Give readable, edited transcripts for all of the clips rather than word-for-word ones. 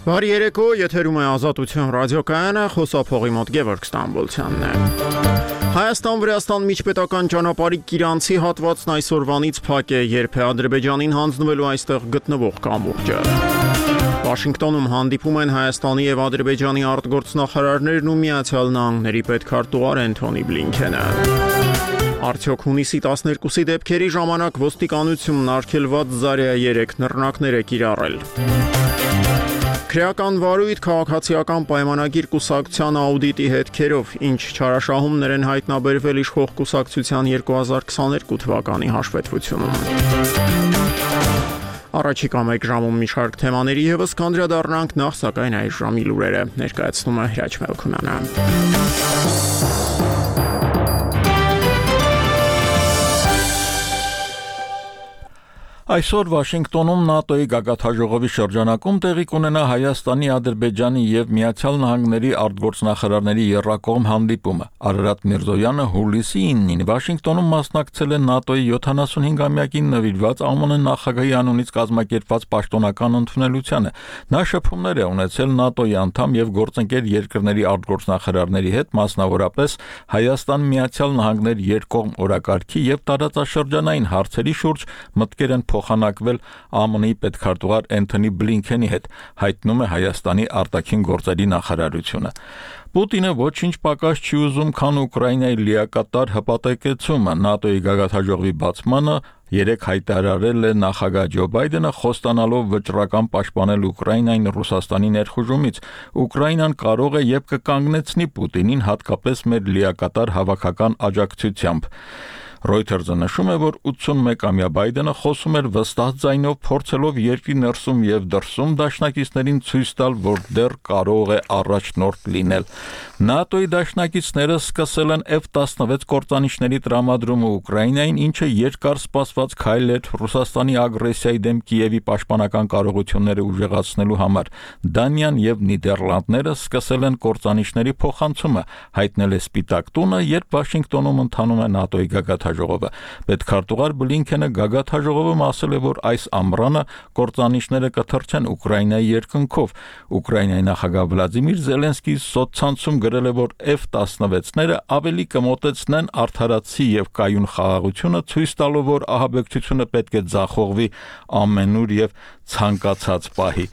Բարի երեկո, եթերում է Ազատություն ռադիոկայանը, խոսափողի մոտ Գևորգ Ստամբոլցյանն է։ Հայաստան-Վրաստան միջպետական ճանապարհի Կիրանցի հատվածն այսօրվանից փակ է, երբ է Ադրբեջանին հանձնվելու այստեղ գտնվող կամուրջը։ Վաշինգտոնում հանդիպում են Հայաստանի եւ Ադրբեջանի արտգործնախարարներն ու Միացյալ Նահանգների պետքարտուղար Էնթոնի Բլինքենը։ Արդյոք հունիսի 12-ի դեպքերի ժամանակ ոստիկանությունն արգելված Զարյա 3 նռնակներ է կիրառել։ Քրեական վարույթ քաղաքացիական պայմանագիր կուսակցության աուդիտի հետքերով, ինչ չարաշահումներ են հայտնաբերվել իշխող կուսակցության 2022 թվականի հաշվետվությունում։ Առաջիկա մեկ ժամում մի շարք թեմաների եւս կանդրադառնանք, նախ սակայն այս ժամի լուրերը ներկայացնում է Հրաչ Մելքումյանը։ Այսօր Վաշինգտոնում ՆԱՏՕ-ի գագաթնաժողովի շրջանակում տեղի կունենա Հայաստանի, Ադրբեջանի եւ Միացյալ Նահանգների արտգործնախարարների եռակողմ հանդիպումը։ Արարատ Միրզոյանը հուլիսի 9-ին Վաշինգտոնում մասնակցել է ՆԱՏՕ-ի 75-ամյակին նվիրված ԱՄՆ նախագահի անունից կազմակերպված պաշտոնական ընդունելությանը։ Նա շփումներ է ունեցել ՆԱՏՕ-ի անդամ եւ գործընկեր երկրների արտգործնախարարների հետ, մասնավորապես Հայաստան-Միացյալ Նահանգներ երկկողմ օրակարգի եւ տարածաշրջանային հարցերի շուրջ մտքեր են փոխանակվել ԱՄՆ-ի պետքարտուղար Էնթոնի Բլինքենի հետ, հայտնում է Հայաստանի արտաքին գործերի նախարարությունը։ Պուտինը ոչինչ պակաս չի ուզում, քան Ուկրաինայի լիակատար հպատակեցումը։ ՆԱՏՕ-ի գագաթնաժողովի բացմանը երեք հայտարարել է նախագահ Ջո Բայդենը, խոստանալով վճռական պաշտպանել Ուկրաինային Ռուսաստանի ներխուժումից։ Ուկրաինան կարող է եւ կկանգնեցնի Պուտինին, հատկապես մեր լիակատար հավաքական աջակցությամբ։ Reuters-ը նշում է, որ 81-ամյա Բայդենը խոսում էր վստահ ձայնով, փորձելով երկրի ներսում եւ դրսում դաշնակիցներին ցույց տալ, որ դեռ կարող է առաջնորդ լինել։ ՆԱՏՕ-ի դաշնակիցները սկսել են F-16 կործանիչների տրամադրումը Ուկրաինային, ինչը երկար սպասված քայլ էր Ռուսաստանի ագրեսիայի դեմ Կիևի պաշտպանական կարողությունները ուժեղացնելու համար։ Դանիան եւ Նիդերլանդները սկսել են կործանիչների փոխանցումը, հայտնել է Սպիտակ տունը, երբ Վաշինգտոնում ընթանում է ՆԱՏՕ-ի գագաթնաժողովը։ Պետքարտուղար Բլինքենը գագաթնաժողովում ասել է, որ այս ամռանը կործանիչները կթռչեն Ուկրաինայի երկնքով։ Ուկրաինայի նախագահ Վլադիմիր Զելենսկին սոցցանցում գրել է, որ F-16-ները ավելի կմոտեցնեն արդարացի եւ կայուն խաղաղությունը, ցույց տալով, որ ահաբեկչությունը պետք է ձախողվի ամենուր եւ ցանկացած պահի։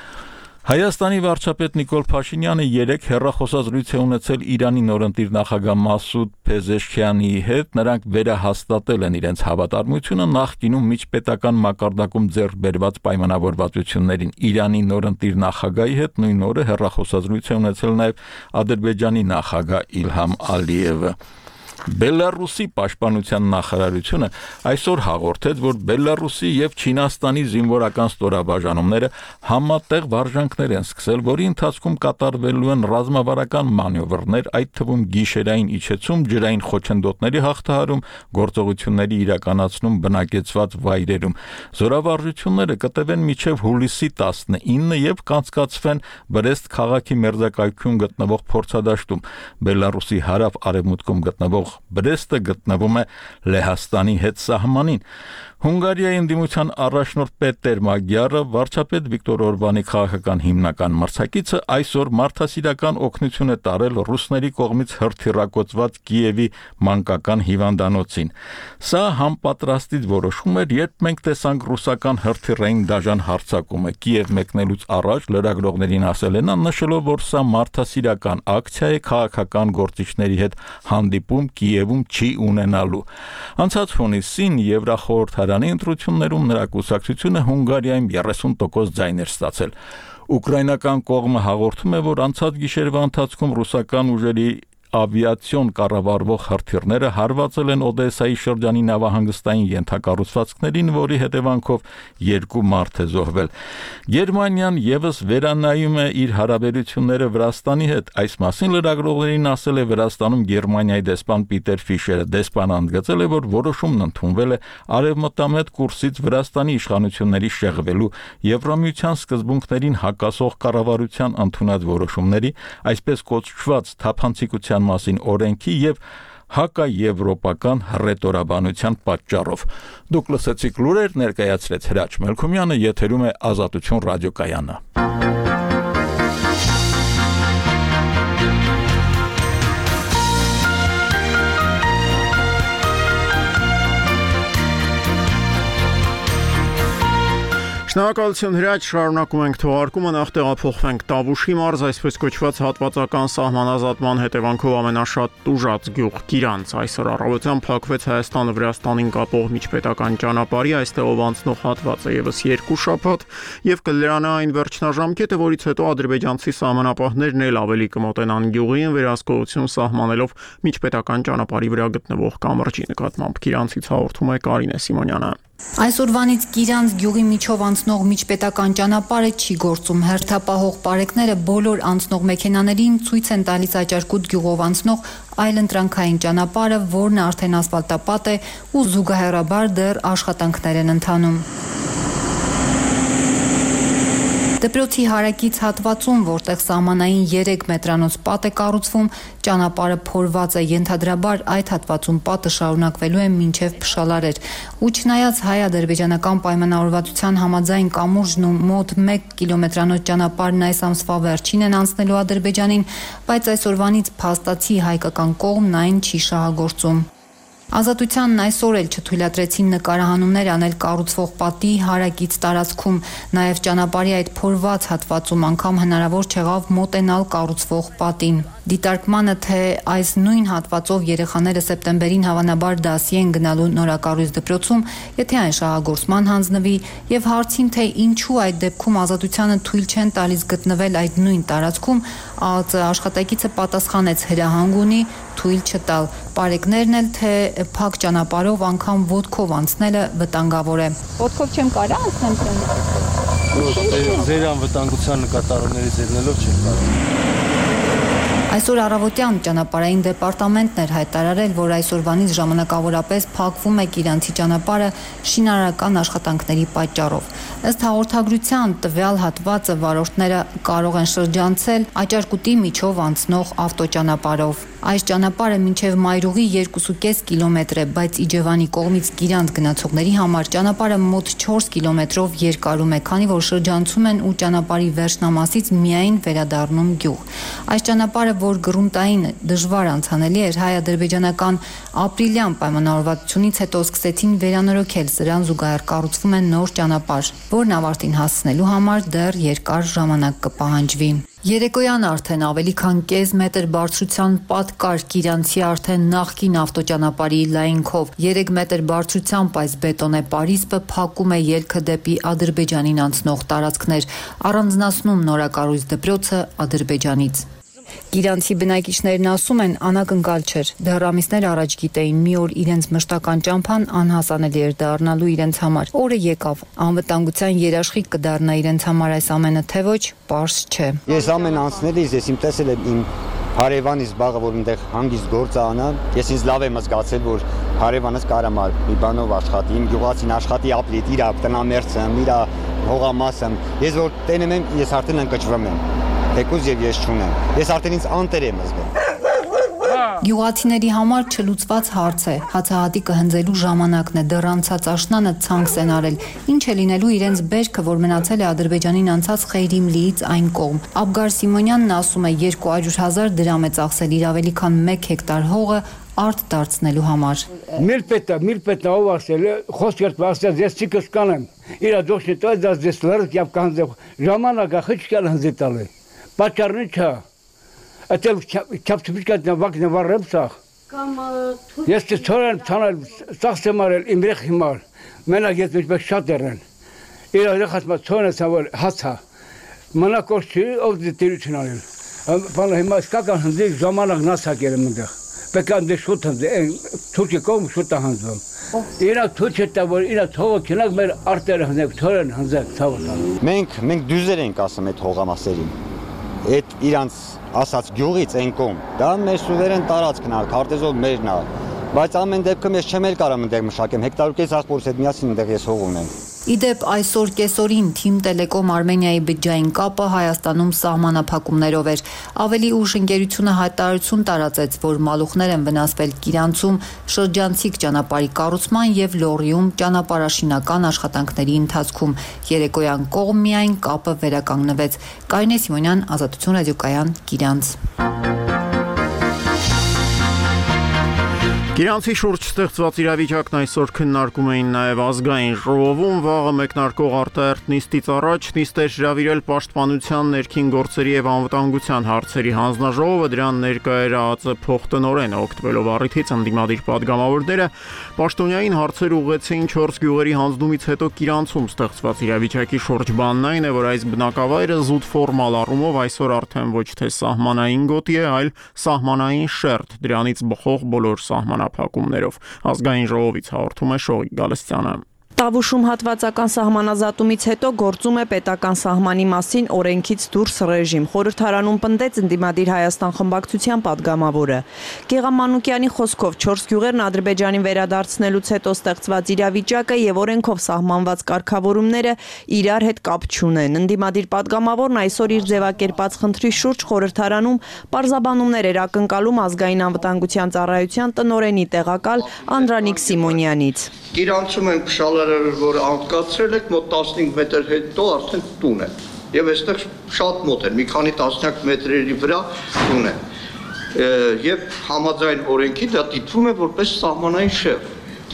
Հայաստանի վարչապետ Նիկոլ Փաշինյանը 3 հեռախոսազրույց է ունեցել Իրանի նորընտիր նախագահ Մասուդ Փեզեշքիանի հետ։ Նրանք վերահաստատել են իրենց հավատարմությունը նախկինում միջպետական մակարդակում ձեռք բերված պայմանավորվածություններին։ Իրանի նորընտիր նախագահի հետ նույն օրը հեռախոսազրույց է ունեցել նաև Ադրբեջանի նախագահ Իլհամ Ալիևը։ Բելարուսի պաշտպանության նախարարությունը այսօր հաղորդեց, որ Բելարուսի եւ Չինաստանի զինվորական ստորաբաժանումները համատեղ վարժանքներ են սկսել, որի ընթացքում կատարվելու են ռազմավարական մանևրներ, այդ թվում գիշերային իջեցում, ջրային խոչընդոտների հաղթահարում, գործողությունների իրականացնում բնակեցված վայրերում։ Զորավարժությունները կտևեն մինչև հուլիսի 19 եւ կանցկացվեն Բրեստ քաղաքի մերձակայքում գտնվող փորձադաշտում։ Բելարուսի հարավ-արևմուտքում գտնվող Բրեստը գտնվում է Լեհաստանի հետ սահմանին։ Հունգարիայի ընդդիմության առաջնորդ Պետեր Մագյարը, վարչապետ Վիկտոր Օրբանի քաղաքական հիմնական մրցակիցը, այսօր մարդասիրական օգնություն է տարել ռուսների կողմից հրթիռակոծված Կիևի մանկական հիվանդանոցին։ Սա համապատրաստից որոշում էր, երբ մենք տեսանք ռուսական հրթիռային դաժան հարձակումը։ Կիև մեկնելուց առաջ լրագրողներին ասել է նա, նշելով, որ սա մարդասիրական ակցիա է, քաղաքական գործիչների հետ հանդիպում Կիևում չի ունենալու։ Անցած հունիսին Եվրախորհրդարանի ընտրություններում նրա կուսակցությունը Հունգարիայում 30% ձայն էր ստացել։ Ուկրաինական կողմը հաղորդում է, որ անցած գիշերվա ընթացքում ռուսական ուժերի ավիացիոն կառավարվող հրթիռները հարվածել են Օդեսայի շրջանի նավահանգստային ենթակառուցվածքներին, որի հետևանքով 2 մարդ է զոհվել։ Գերմանիան եւս վերանայում է իր հարաբերությունները Վրաստանի հետ։ Այս մասին լրագրողներին ասել է Վրաստանում Գերմանիայի դեսպան Պիտեր Ֆիշերը։ Դեսպանը ընդգծել է, որ որոշումն ընդունվել է արևմտամետ կուրսից Վրաստանի իշխանությունների շեղվելու Եվրամիության սկզբունքներին հակասող կառավարության ընդունած որոշումների, այսպես կոչված թափանցիկության մասին օրենքի եւ հակաեվրոպական հռետորաբանության պատճառով։ Դուք լսեցիք լուրեր, ներկայացրեց Հրաչ Մելքումյանը, եթերում է Ազատություն ռադիոկայանը։ Շնորհակալություն Հրաչ, շարունակում ենք թողարկումը, նախ տեղափոխվենք Տավուշի մարզ, այսպես կոչված հատվածական սահմանազատման հետևանքով ամենաշատ տուժած գյուղ Գիրանց։ Այսօր առավոտյան փակվեց Հայաստանը Վրաստանին կապող միջպետական ճանապարհի այստեղով անցնող հատվածը եւս 2 շաբաթ եւ կլրանա այն վերջնաժամկետը, որից հետո ադրբեջանցի սահմանապահներն էլ ավելի կմոտենան գյուղին վերահսկողություն սահմանելով միջպետական ճանապարհի վրա գտնվող կամրջի նկատմամբ։ Գիրանցից հաղորդում է Կարինե Սիմոնյանը։ Այսօրվանից Գիրանց գյուղի միջով անցնող միջպետական ճանապարհը չի գործում։ Հերթապահող պարեկները բոլոր անցնող մեքենաներին ցույց են տալիս Աճարկուտ գյուղով անցնող այլընտրանքային ճանապարհը, որն արդեն ասֆալտապատ է ու զուգահեռաբար դեռ աշխատանքներ են ընթանում։ Դպրոցի հարակից հատվածում, որտեղ սահմանային 3 մետրանոց պատ է կառուցվում, ճանապարհը փորված է, ենթադրաբար այդ հատվածում պատը շարունակվելու է մինչև Փշալարեր։ Ու չնայած հայ-ադրբեջանական պայմանավորվածության համաձայն կամուրջն ու մոտ 1 կիլոմետրանոց ճանապարհն այս ամսվա վերջին են անցնելու Ադրբեջանին, բայց այսօրվանից փաստացի հայկական կողմն այն չի շահագործում։ Ազատությանն այսօր էլ չթույլատրեցին նկարահանումներ անել կառուցվող պատի հարակից տարածքում, նաև ճանապարհի այդ փորված հատվածում անգամ հնարավոր չեղավ մոտենալ կառուցվող պատին։ Դիտարկմանը, թե այս նույն հատվածով երեխաները սեպտեմբերին հավանաբար դասի են գնալու նորակառույց դպրոցում, եթե այն շահագործման հանձնվի, եւ հարցին, թե ինչու այդ դեպքում ազատությանը թույլ չեն տալիս գտնվել այդ նույն տարածքում, ԱԱԾ աշխատակիցը պատասխանեց հրահանգ ունի թույլ չտալ։ Պարեկներն էլ, թե փակ ճանապարհով անգամ ոտքով անցնելը վտանգավոր է։ Ոտքով չեմ կարա անցնել։ Ձեր անվտանգության նկատառումներից ելնելով չեմ կարող։ Այսօր առավոտյան ճանապարհային դեպարտամենտն էր հայտարարել, որ այսօրվանից ժամանակավորապես փակվում է Գիրանցի ճանապարհը շինարարական աշխատանքների պատճառով։ Ըստ հաղորդագրության տվյալ հատվածը վարորդները կարող են շրջանցել Աճարկուտի միջով անցնող ավտոճանապարհով։ Այս ճանապարհը մինչև Մայրուղի 2.5 կիլոմետր է, բայց Իջևանի կողմից Գիրանց գնացողների համար ճանապարհը մոտ 4 կիլոմետրով երկարում է, քանի որ շրջանցում են ու ճանապարհի վերջնամասից միայն վերադառնում գյուղ։ Այս ճանապարհը, որ գրունտային դժվար անցանելի էր, հայ-ադրբեջանական ապրիլյան պայմանավորվածությունից հետո սկսեցին վերանորոգել, սրան զուգահեռ կառուցվում է նոր ճանապարհ, որն ավարտին հասցնելու համար դեռ երկար ժամանակ կպահանջվի։ Երեկոյան արդեն ավելի քան կես մետր բարձրության պատ կար Գիրանցի արդեն նախկին ավտոճանապարհի լայնքով։ 3 մետր բարձրությամբ այս բետոնե պարիսպը փակում է ելքը դեպի Ադրբեջանին անցնող տարածքներ, առանձնացնում նորակառույց դպրոցը Ադրբեջանից։ Գիրանցի բնակիչներն ասում են, անակնկալ չէր։ Դեռ ամիսներ առաջ գիտեին, մի օր իրենց մշտական ճամփան անհասանելի էր դառնալու իրենց համար։ Օրը եկավ, անվտանգության երաշխիք կդառնա իրենց համար այս ամենը, թե ոչ, պարզ չէ։ Ես ամեն անցնելիս ես իմ տեսել եմ իմ հարևանից բաղը, որ այնտեղ հանգիստ գործ անա, ես ինձ լավ եմ զգացել, որ հարևանս կարամ մի բանով աշխատի, իմ գյուղացին աշխատի ապլիտ, իր տնամերձը, իր հողամասը։ Ես որ տենում եմ, ես արդեն ընկճվում եմ։ Թեկուզ եւ ես չունեմ։ Ես արդեն ինձ անտեր եմ զգում։ Գյուղացիների համար չլուծված հարց է։ Հացահատիկը հնձելու ժամանակն է, դեռ անցած աշնանը ցանքս են արել։ Ինչ է լինելու իրենց բերքը, որ մնացել է Ադրբեջանին անցած Խեյրիմլիից այն կողմ։ Աբգար Սիմոնյանն ասում է 200,000 դրամ է ծախսել իր ավելի քան 1 հեկտար հողը արտ դարձնելու համար։ Միլպետը ով ասել է, խոսքերտ վաստած ես չի կսկանեմ։ Իրա դոշնի տոյ դաս դես լրտ եւ կանձ ժամանակը խիչկալ հնձետալ է։ Պատճառն չէ։ Այդել չափչփիկած նավակն վառեմսախ։ Ես չորեն ցանել ծախսեմ արել իմ երեխի համար։ Մենակ ես մեջբեկ շատ երեն։ Իր երեխասմա ցոնը ցավալ հացա։ Մնակորչի ով դիտերություն արել։ Բանը հիմա սկական հնձի ժամանակ նասակել եմ այնտեղ։ Պեկան դե շուտ հնձի, թուրքի կողմ շուտ հնձվում։ Իրա թուչը տա որ իրա թողը քնակ մեր արտերը հնձեք, թորեն հնձեք ցավալ։ Մենք դյուզեր ենք ասում այդ հողամասերին։ Այդ իրանց ասած գյուղից են կողմ, դա մեր սուվերեն տարածքն է, քարտեզով մերն է, բայց ամեն դեպքում ես չեմ էլ կարող այնտեղ մշակեմ, հեկտարուկես աղբորից հետ միասին այնտեղ ես հող ունեմ։ Իդեպ այսօր կեսօրին Թիմ Տելեկոմ Արմենիայի բջջային կապը Հայաստանում սահմանափակումներով էր։ Ավելի ուշ ընկերությունը հայտարարություն տարածեց, որ մալուխներ են վնասվել Գիրանցում շրջանցիկ ճանապարհի կառուցման եւ Լոռիում ճանապարհաշինական աշխատանքների ընթացքում։ Երեկոյան կողմ միայն կապը վերականգնվեց։ Կարինե Սիմոնյան, Ազատություն ռադիոկայան, Գիրանց։ Իրանցի շուրջ ստեղծված իրավիճակն այսօր քննարկում էին նաև ազգային ժողովում, վաղը մեկնարկող արտահերթ նիստից առաջ նիստ էր հրավիրել Պաշտպանության, ներքին գործերի եւ անվտանգության հարցերի հանձնաժողովը, դրան ներկա էր ԱԱԾ փոխտնօրենը, օգտվելով առիթից ընդդիմադիր պատգամավորները պաշտոնյային հարցեր ուղղեցին 4 գյուղերի հանձնումից հետո Իրանցում ստեղծված իրավիճակի շուրջ բանն այն է, որ այս բնակավայրը զուտ ֆորմալ առումով այսօր արդեն ոչ թե սահմանային գոտի է, այլ սահմանային շերտ, դրանից բխող բոլոր սահմանափակումներով։ Ազգային ժողովից հաղորդում է Շողիկ Գալստյանը։ Տավուշում հատվածական սահմանազատումից հետո գործում է պետական սահմանի մասին օրենքից դուրս ռեժիմ։ Խորհրդարանում պնդեց ընդդիմադիր Հայաստան խմբակցության պատգամավորը։ Գեղամանուկյանի խոսքով 4 գյուղերն Ադրբեջանին վերադարձնելուց հետո ստեղծված իրավիճակը եւ օրենքով սահմանված կարգավորումները իրար հետ կապ չունեն։ Ընդդիմադիր պատգամավորն այսօր իր ձևակերպած խնդրի շուրջ խորհրդարանում պարզաբանումներ էր ակնկալում ազգային անվտանգության ծառայության տնօրենի տեղակալ Անդրանիկ Սիմոնյանից։ Իրանցում են փշալարերը, որ անկացրել եք, մոտ 15 մետր հետո արդեն տուն է։ Եվ այստեղ շատ մոտ է, մի քանի տասնյակ մետրերի վրա տուն է։ Եվ համաձայն օրենքի դա դիտվում է որպես սահմանային շերտ։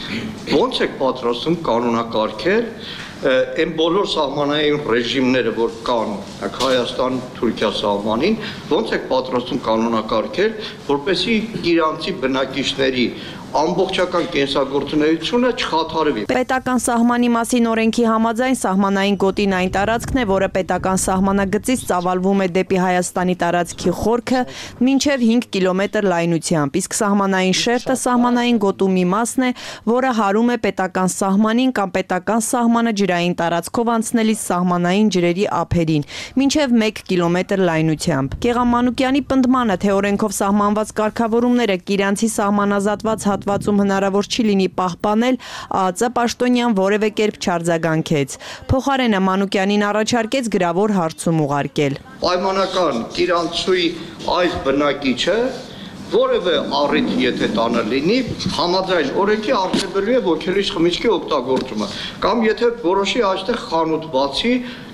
Ոնց եք պատրաստում կանոնակարգել այն բոլոր սահմանային ռեժիմները, որ կան Հայաստան-Թուրքիա սահմանին, ոնց եք պատրաստում կանոնակարգել, որպեսզի իրանցի բնակիչների ամբողջական կենսագործունեությունը չխաթարվի։ Պետական սահմանի մասին օրենքի համաձայն սահմանային գոտին այն տարածքն է, որը պետական սահմանագծից ծավալվում է դեպի Հայաստանի տարածքի խորքը մինչև 5 կիլոմետր լայնությամբ, իսկ սահմանային շերտը սահմանային գոտու մի մասն է, որը հարում է պետական սահմանին կամ պետական սահմանը ջրային տարածքով անցնելիս սահմանային ջրերի ափերին, մինչև 1 կիլոմետր լայնությամբ։ Գեղամանուկյանի պնդմանը, թե օրենքով սահմանված կարգավորումները Իրանցի սահմանազատված հատվածում հնարավոր չի լինի պահպանել, ԱԱԾ պաշտոնյան որևէ կերպ չարձագանքեց։ Փոխարենը Մանուկյանին առաջարկեց գրավոր հարցում ուղարկել։ Պայմանական Իրանցուի այս բնակիչը որևէ առիթ եթե տանը լինի, համաձայն օրենքի արգելվելու է ոգելից խմիչքի օգտագործումը, կամ եթե որոշի այստեղ խանութ բացի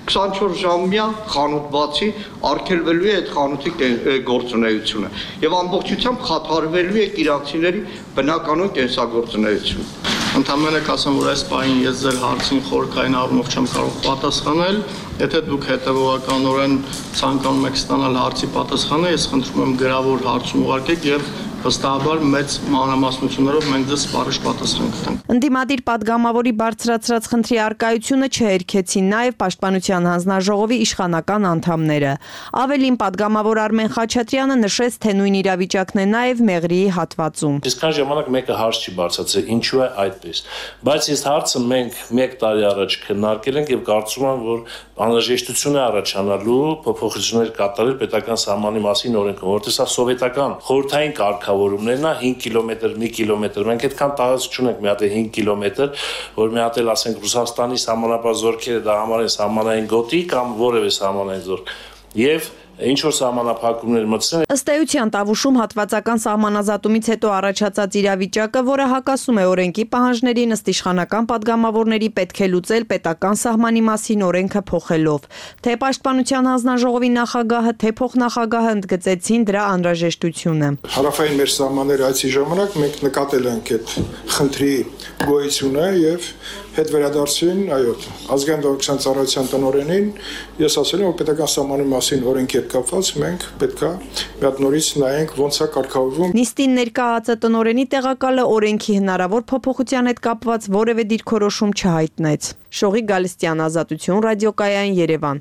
24-ժամյա խանութ բացի արգելվելու է այդ խանութի գործունեությունը եւ ամբողջությամբ խաթարվելու է իրանցիների բնականոն կենսագործունեությունը։ Ընդհանրապես ասեմ, որ այս պահին ես ձեր հարցին խորքային առումով չեմ կարող պատասխանել, եթե դուք հետևողականորեն ցանկանում եք ստանալ հարցի պատասխանը, ես խնդրում եմ գրավոր հարցում ուղարկեք եւ վստահաբար մեծ մանրամասնություններով մենք ձեզ սպառիչ պատասխան կտանք։ Ընդդիմադիր պատգամավորի բարձրացրած խնդրի արկայությունը չհերքեցին նաև Պաշտպանության հանձնաժողովի իշխանական անդամները։ Ավելին պատգամավոր Արմեն Խաչատրյանը նշեց, թե նույն իրավիճակն է նաև Մեղրիի հատվածում։ Այսքան ժամանակ մեկը հարց չի բարձրացել, ինչու է այդպես։ Բայց այս հարցը մենք 1 տարի առաջ քննարկել ենք եւ կարծում եմ, որ անհրաժեշտություն է առաջանալու փոփոխություններ կատարել պետական սահմանի մասին օրենքում, որտեղ սա սովետական խորհրդային կարգավորումներն է 5 կիլոմետր, 1 կիլոմետր։ Մենք այդքան տարածք չունենք մի հատ 5 կիլոմետր, որ մի հատ էլ ասենք Ռուսաստանի սահմանապահ զորքերը դա համարեն սահմանային գոտի կամ որևէ սահմանային զորք։ Եվ ինչ որ սահմանափակումներ մտցնեն։ Ըստ էության Տավուշում հատվածական սահմանազատումից հետո առաջացած իրավիճակը, որը հակասում է օրենքի պահանջներին, ըստ իշխանական պատգամավորների պետք է լուծել պետական սահմանի մասին օրենքը փոխելով։ Թե Պաշտպանության հանձնաժողովի նախագահը, թե փոխնախագահը ընդգծեցին դրա անհրաժեշտությունը։ Հարավային մեր սահմանների այցի ժամանակ մենք նկատել ենք այդ խնդրի գոյությունը եւ հետ վերադարձին, այո, ազգային անվտանգության ծառայության տնօրենին ես ասել եմ, որ պետական սահմանի մասին օրենքի հետ կապված մենք պետքա մի հատ նորից նայենք ոնց է կարգավորվում։ Նիստին ներկա ԱԱԾ տնօրենի տեղակալը օրենքի հնարավոր փոփոխության հետ կապված որևէ դիրքորոշում չհայտնեց։ Շողիկ Գալստյան, Ազատություն, ռադիոկայան, Երևան։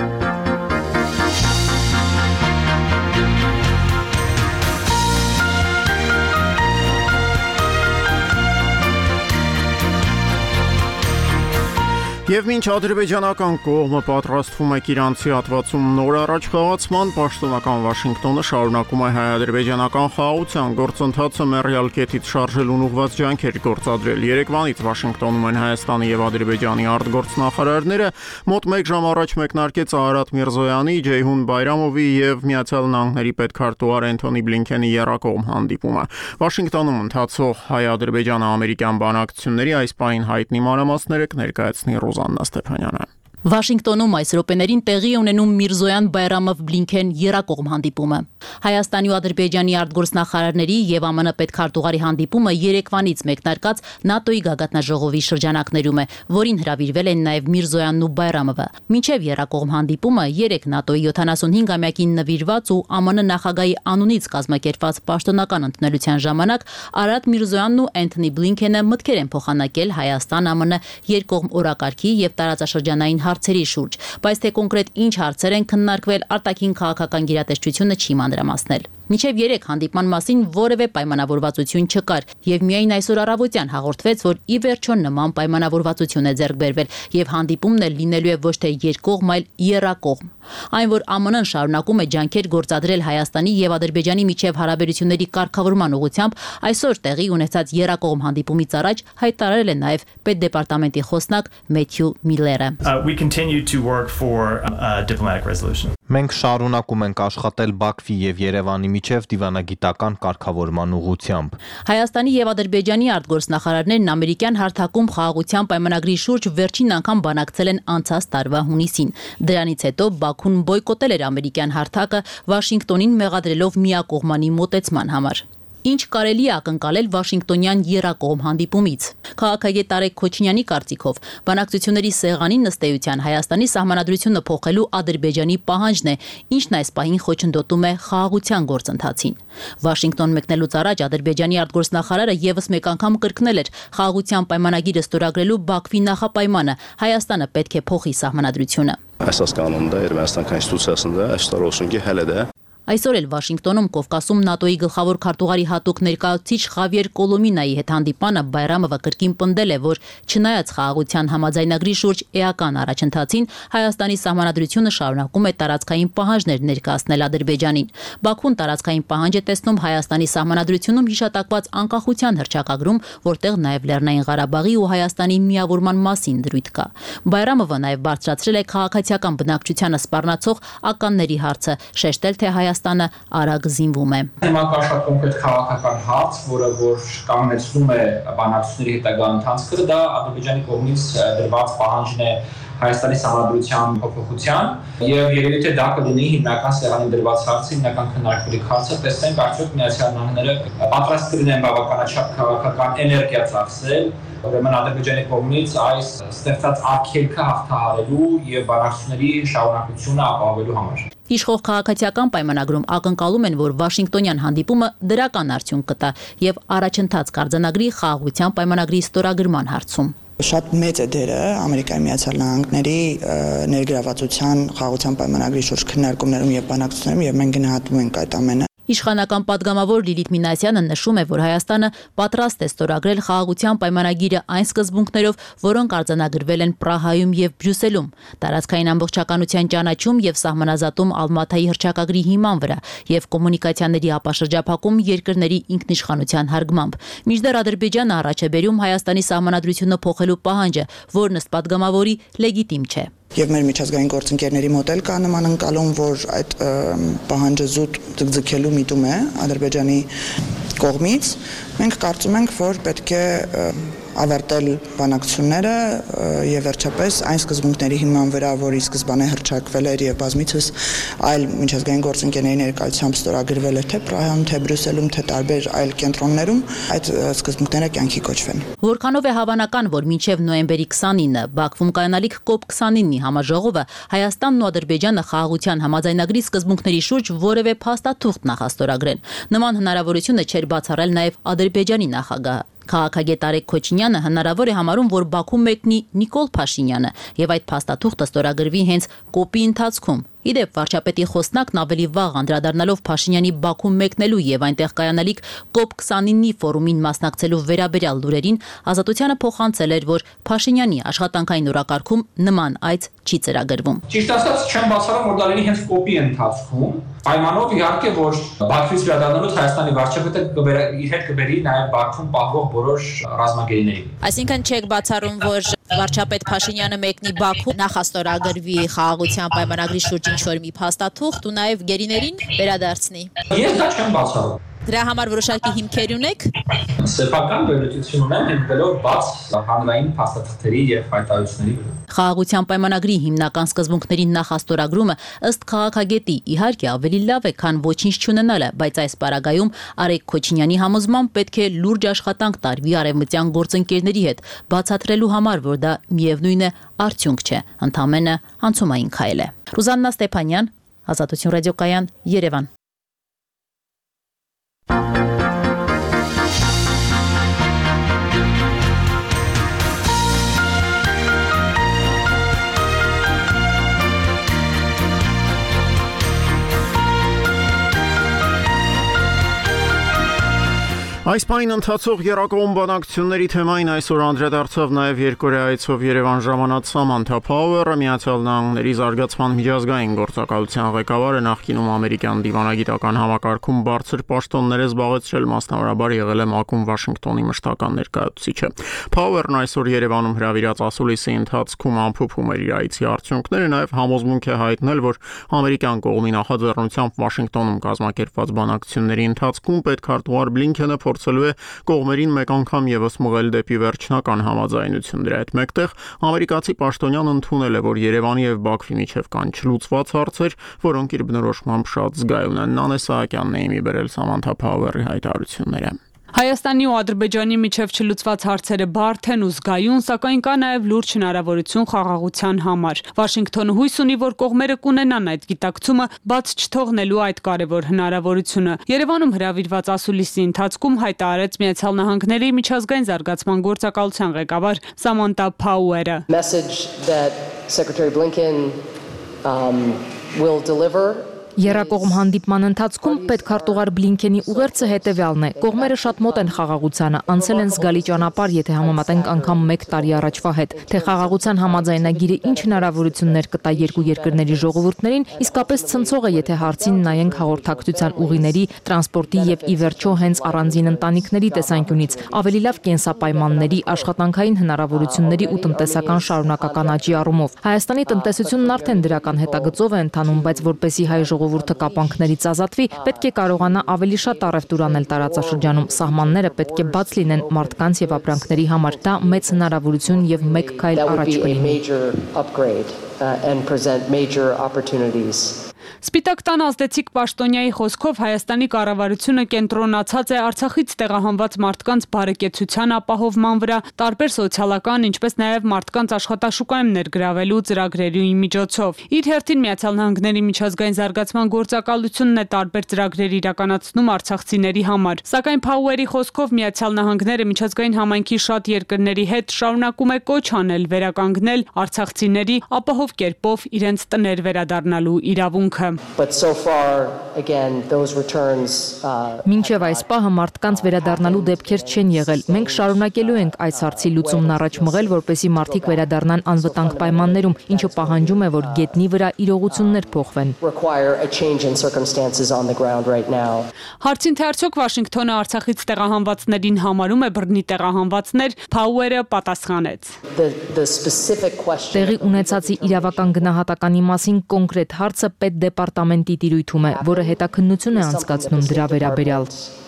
Եվ մինչ ադրբեջանական կողմը պատրաստվում է իրանցի հատվածում նոր առաջխաղացման, պաշտոնական Վաշինգտոնը շարունակում է հայ-ադրբեջանական խաղաղության գործընթացը մեռյալ կետից շարժելուն ուղղված ջանքեր գործադրել։ Երեկվանից Վաշինգտոնում են Հայաստանի եւ Ադրբեջանի արտգործնախարարները, մոտ 1 ժամ առաջ մեկնարկեց Արարատ Միրզոյանի, Ջեյհուն Բայրամովի եւ Միացյալ Նահանգների պետքարտուղար Էնթոնի Բլինքենի եռակողմ հանդիպումը։ Վաշինգտոնում ընթացող հայ-ադրբեջան-ամերիկյան բանակցությունների այս պահին հայտնի մանրամասները կներկայացնի Աննա Ստեփանյանը։ Վաշինգտոնում այս րոպեներին տեղի ունենում Միրզոյան-Բայրամով-Բլինքեն եռակողմ հանդիպումը։ Հայաստանի ու Ադրբեջանի արտգործնախարարների եւ ԱՄՆ պետքարտուղարի հանդիպումը երեկվանից մեկնարկած ՆԱՏՕ-ի գագաթնաժողովի շրջանակներում է, որին հրավիրվել են նաեւ Միրզոյանն ու Բայրամովը։ Մինչեւ եռակողմ հանդիպումը 3 ՆԱՏՕ-ի 75-ամյակին նվիրված ու ԱՄՆ նախագահի անունից կազմակերպված պաշտոնական ընդունելության ժամանակ Արադ Միրզոյանն ու Էնթոնի Բլինքենը մտքեր են փոխանակել Հայաստան-ԱՄՆ երկկողմ օրակարգի եւ տարածաշրջանային հարցերի շուրջ, բայց թե կոնկրետ ինչ հարցեր են քննարկվել, արտաքին քաղաքական գերատեսչությունը չի մանրամասնել։ Մինչև 3 հանդիպման մասին որևէ պայմանավորվածություն չկար եւ միայն այսօր առավոտյան հաղորդվեց, որ ի վերջո նման պայմանավորվածություն է ձեռք բերվել եւ հանդիպումն էլ լինելու է ոչ թե երկկողմ, այլ եռակողմ։ Այն, որ ԱՄՆ-ն շարունակում է ջանքեր գործադրել Հայաստանի եւ Ադրբեջանի միջև հարաբերությունների կարգավորման ուղղությամբ, այսօր տեղի ունեցած եռակողմ հանդիպումից առաջ հայտարարել է նաեւ պետդեպարտամենտի խոսնակ Մեթյու Միլլերը։ We continue to work for a diplomatic resolution. Մենք շարունակում ենք աշխատել Բաքվի եւ Երևանի միջև դիվանագիտական կարգավորման ուղղությամբ։ Հայաստանի եւ Ադրբեջանի արտգործնախարարներն ամերիկյան հարթակում խաղաղության պայմանագրի շուրջ վերջին անգամ բանակցել են անցած տարվա հունիսին։ Դրանից հետո Բաքուն բոյկոտել էր ամերիկյան հարթակը, Վաշինգտոնին մեղադրելով միակողմանի մոտեցման համար։ Ինչ կարելի է ակնկալել Վաշինգտոնյան եռակողմ հանդիպումից։ Քաղաքագետ Տարեկ Քոչինյանի կարծիքով բանակցությունների սեղանի նստեյության Հայաստանի սահմանադրությունը փոխելու Ադրբեջանի պահանջն է, ինչն այս պահին խոչընդոտում է խաղաղության գործընթացին։ Վաշինգտոն մեկնելուց առաջ Ադրբեջանի արտգործնախարարը եւս մեկ անգամ կրկնել էր խաղաղության պայմանագիրը ստորագրելու Բաքվի նախապայմանը՝ Հայաստանը պետք է փոխի սահմանադրությունը։ Əsas qanunda Ermənistan konstitusiyasında əksər olsun ki, hələ də Այսօր էլ Վաշինգտոնում Կովկասում ՆԱՏՕ-ի գլխավոր քարտուղարի հատուկ ներկայացուցիչ Խավիեր Կոլոմինայի հետ հանդիպանը Բայրամովը կրկին պնդել է, որ չնայած խաղաղության համաձայնագրի շուրջ էական առաջընթացին, Հայաստանի սահմանադրությունը շարունակում է տարածքային պահանջներ ներկայացնել Ադրբեջանին։ Բաքուն տարածքային պահանջ է տեսնում Հայաստանի սահմանադրությունում հիշատակված անկախության հռչակագրում, որտեղ նաև Լեռնային Ղարաբաղի ու Հայաստանի միավորման մասին դրույթ կա։ Բայրամովը նաև բարձրացրել է քաղաքացիական բնակչությանը սպառնացող ականների հարցը, շեշտել թե Հայաստանը արագ զինվում է։ Հիմա կա շատ կոնկրետ քաղաքական հարց, որը որ կանգնեցնում է բանակցությունների հետագա ընթացքը, դա Ադրբեջանի կողմից դրված պահանջն է Հայաստանի սահմանադրության փոփոխության եւ երևի թե դա կլինի հիմնական սեղանին դրված հարցը, հիմնական քննարկվելիք հարցը, տեսնենք արդյոք Միացյալ Նահանգները պատրաստ կլինեն բավականաչափ քաղաքական էներգիա ծախսել, ուրեմն Ադրբեջանի կողմից այս ստեղծած արգելքը հաղթահարելու եւ բանակցությունների շարունակությունը ապահովելու համար։ Իշխող քաղաքացիական պայմանագրում ակնկալում են, որ Վաշինգտոնյան հանդիպումը դրական արդյունք կտա եւ առաջընթաց կարձանագրի խաղաղության պայմանագրի ստորագրման հարցում։ Շատ մեծ է դերը Ամերիկայի Միացյալ Նահանգների ներգրավվածության խաղաղության պայմանագրի շուրջ քննարկումներում եւ բանակցություններում եւ մենք գնահատում ենք այդ ամենը։ Իշխանական падգամավոր Լիլիթ Մինասյանը նշում է, որ Հայաստանը պատրաստ է ստորագրել խաղաղության պայմանագիրը այն սկզբունքներով, որոնք արձանագրվել են Պրահայում եւ Բրյուսելում, տարածքային ամբողջականության ճանաչում եւ սահմանազատում Ալմաթայի հռչակագրի հիման վրա եւ կոմունիկացիաների ապաշրջափակում երկրների ինքնիշխանության հարգմամբ։ Մինչդեռ Ադրբեջանը առաջ է բերում Հայաստանի սահմանադրությունը փոխելու պահանջը, որն ըստ падգամավորի լեգիտիմ չէ։ Եվ մեր միջազգային գործընկերների մոտ էլ կա նման ընկալում, որ այդ պահանջը զուտ ձգձգելու միտում է Ադրբեջանի կողմից։ Մենք կարծում ենք, որ պետք է ավարտել բանակցությունները եւ վերջապես այն սկզբունքների հիման վրա, որի սկզբանե հռչակվել էր եւ բազմիցս այլ միջազգային գործընկերների ներկայությամբ ստորագրվել է թե Պրահայում, թե Բրյուսելում, թե տարբեր այլ կենտրոններում, այդ սկզբունքները կյանքի կոչվեն։ Որքանով է հավանական, որ մինչև նոյեմբերի 29-ը Բաքվում կայանալիք COP29-ի համաժողովը Հայաստանն ու Ադրբեջանը խաղաղության համաձայնագրի սկզբունքների շուրջ որևէ փաստաթուղթ նախաստորագրեն։ Նման հնարավորությունը չէր բացառել նաեւ Ադրբեջանի նախագահը։ Քաղաքագետ Տարեկ Քոչինյանը հնարավոր է համարում, որ Բաքու մեկնի Նիկոլ Փաշինյանը եւ այդ փաստաթուղթը ստորագրվի հենց COP-ի ընթացքում։ Իդեպ վարչապետի խոսնակն ավելի վաղ անդրադառնալով Փաշինյանի Բաքու մեկնելու եւ այնտեղ կայանալիք COP29-ի ֆորումին մասնակցելու վերաբերյալ լուրերին Ազատությանը փոխանցել էր, որ Փաշինյանի աշխատանքային օրակարգում նման այց չի ծրագրվում։ Ճիշտ ասած, չեմ բացառում, որ դա լինի հենց COP-ի ընթացքում, պայմանով իհարկե, որ Բաքվից վերադառնալուց Հայաստանի վարչապետը իր հետ կբերի նաեւ Բաքվում պահվող բոլոր ռազմագերիներին։ Այսինքն չեք բացառում, որ վարչապետ Փաշինյանը մեկնի Բաքու, նախաստորագրվի խաղաղության պայմանագրի շուրջ ինչ-որ մի փաստաթուղթ ու նաև գերիներին վերադարձնի։ Ես դա չեմ բացառում։ Դրա համար որոշակի հիմքեր ունեք։ Սեփական վերլուծություն ունեմ հիմնվելով բաց հանրային փաստաթղթերի եւ հայտարարությունների վրա։ Խաղաղության պայմանագրի հիմնական սկզբունքների նախաստորագրումը ըստ քաղաքագետի իհարկե ավելի լավ է, քան ոչինչ չունենալը, բայց այս պարագայում Արեգ Քոչինյանի համոզմամբ պետք է լուրջ աշխատանք տարվի արևմտյան գործընկերների հետ, բացատրելու համար, որ դա միևնույն է արդյունք չէ, ընդամենը անցումային քայլ է։ Ռուզաննա Ստեփանյան, Ազատություն ռադիոկայան, Երևան։ Այս պայն ընթացող երակողմ բանակցությունների թեմային այսօր անդրադարձավ նաև երկորեայցով Երևան ժամանած Սամանթա Փաուերը, Միացյալ Նահանգների զարգացման միջազգային գործակալության ղեկավարը, նախկինում ամերիկյան դիվանագիտական համակարգում բարձր պաշտոններ է զբաղեցրել, մասնավորաբար եղել է ՄԱԿ-ում Վաշինգտոնի մշտական ներկայացուցիչը։ Փաուերն այսօր Երևանում հրավիրած ասուլիսի ընթացքում ամփոփում էր իր այցի արդյունքները, նաև համոզմունք է հայտնել, որ ամերիկյան կողմի նախաձեռնությամբ Վաշինգտոնում կազմակերպված բանակցությունների ընթացքում պետքարտուղար Բլինքենը փորձելու է կողմերին մեկ անգամ եւս մղել դեպի վերջնական համաձայնություն։ Դրա հետ մեկտեղ ամերիկացի պաշտոնյան ընդունել է, որ Երևանի եւ Բաքվի միջև կան չլուծված հարցեր, որոնք իր բնորոշմամբ շատ զգայուն են։ Նանե Սահակյանն է իմի բերել Սամանթա Փաուերի հայտարարությունները։ Հայաստանի ու Ադրբեջանի միջև չլուծված հարցերը բարդ են ու զգայուն, սակայն կա նաև լուրջ հնարավորություն խաղաղության համար։ Վաշինգտոնը հույս ունի, որ կողմերը կունենան այդ գիտակցումը, բաց չթողնելու այդ կարևոր հնարավորությունը։ Երևանում հրավիրված ասուլիսի ընթացքում հայտարարեց Միացյալ Նահանգների միջազգային զարգացման գործակալության ղեկավար Սամանթա Փաուերը։ Երակողմ հանդիպման ընթացքում պետքարտուղար Բլինքենի ուղերձը հետևյալն է. կողմերը շատ մոտ են խաղաղությանը, անցել են զգալի ճանապարհ, եթե համեմատենք անգամ 1 տարի առաջվա հետ, թե խաղաղության համաձայնագիրը ինչ հնարավորություններ կտա երկու երկրների ժողովուրդներին, իսկապես ցնցող է, եթե հարցին նայենք հաղորդակցության ուղիների, տրանսպորտի եւ ի վերջո հենց առանձին ընտանիքների տեսանկյունից, ավելի լավ կենսապայմանների, աշխատանքային հնարավորությունների ու տնտեսական շարունակական աճի առումով։ Հայաստանի տնտեսությունն արդեն դրական հետագծով է ընթանում, բայց որպեսզի հայ ժողովուրդը կապանքներից ազատվի, պետք է կարողանա ավելի շատ առևտուր անել տարածաշրջանում։ Սահմանները պետք է բաց լինեն մարդկանց եւ ապրանքների համար։ Դա մեծ հնարավորություն եւ մեկ քայլ առաջ կլինի։ Սպիտակ տան ազդեցիկ պաշտոնյայի խոսքով Հայաստանի կառավարությունը կենտրոնացած է Արցախից տեղահանված մարդկանց բարեկեցության ապահովման վրա, տարբեր սոցիալական, ինչպես նաև մարդկանց աշխատաշուկայում ներգրավելու ծրագրերի միջոցով։ Իր հերթին Միացյալ Նահանգների միջազգային զարգացման գործակալությունն է տարբեր ծրագրեր իրականացնում արցախցիների համար։ Սակայն Փաուերի խոսքով Միացյալ Նահանգները միջազգային համայնքի շատ երկրների հետ շարունակում է կոչ անել վերականգնել արցախցիների ապահով կերպով իրենց տներ վերադառնալու իրավունքը։ Մինչև այս պահը մարդկանց վերադառնալու դեպքեր չեն եղել։ Մենք շարունակելու ենք այս հարցի լուծումն առաջ մղել, որպեսզի մարդիկ վերադառնան անվտանգ պայմաններում, ինչը պահանջում է, որ գետնի վրա իրողություններ փոխվեն։ Հարցին թե արդյոք Վաշինգտոնը Արցախից տեղահանվածներին համարում է բռնի տեղահանվածներ, Փաուերը պատասխանեց։ Տեղի ունեցածի իրավական գնահատականի մասին կոնկրետ հարցը պետդեպարտամենտի տիրույթում է, որը հետաքննություն է անցկացնում դրա վերաբերյալ։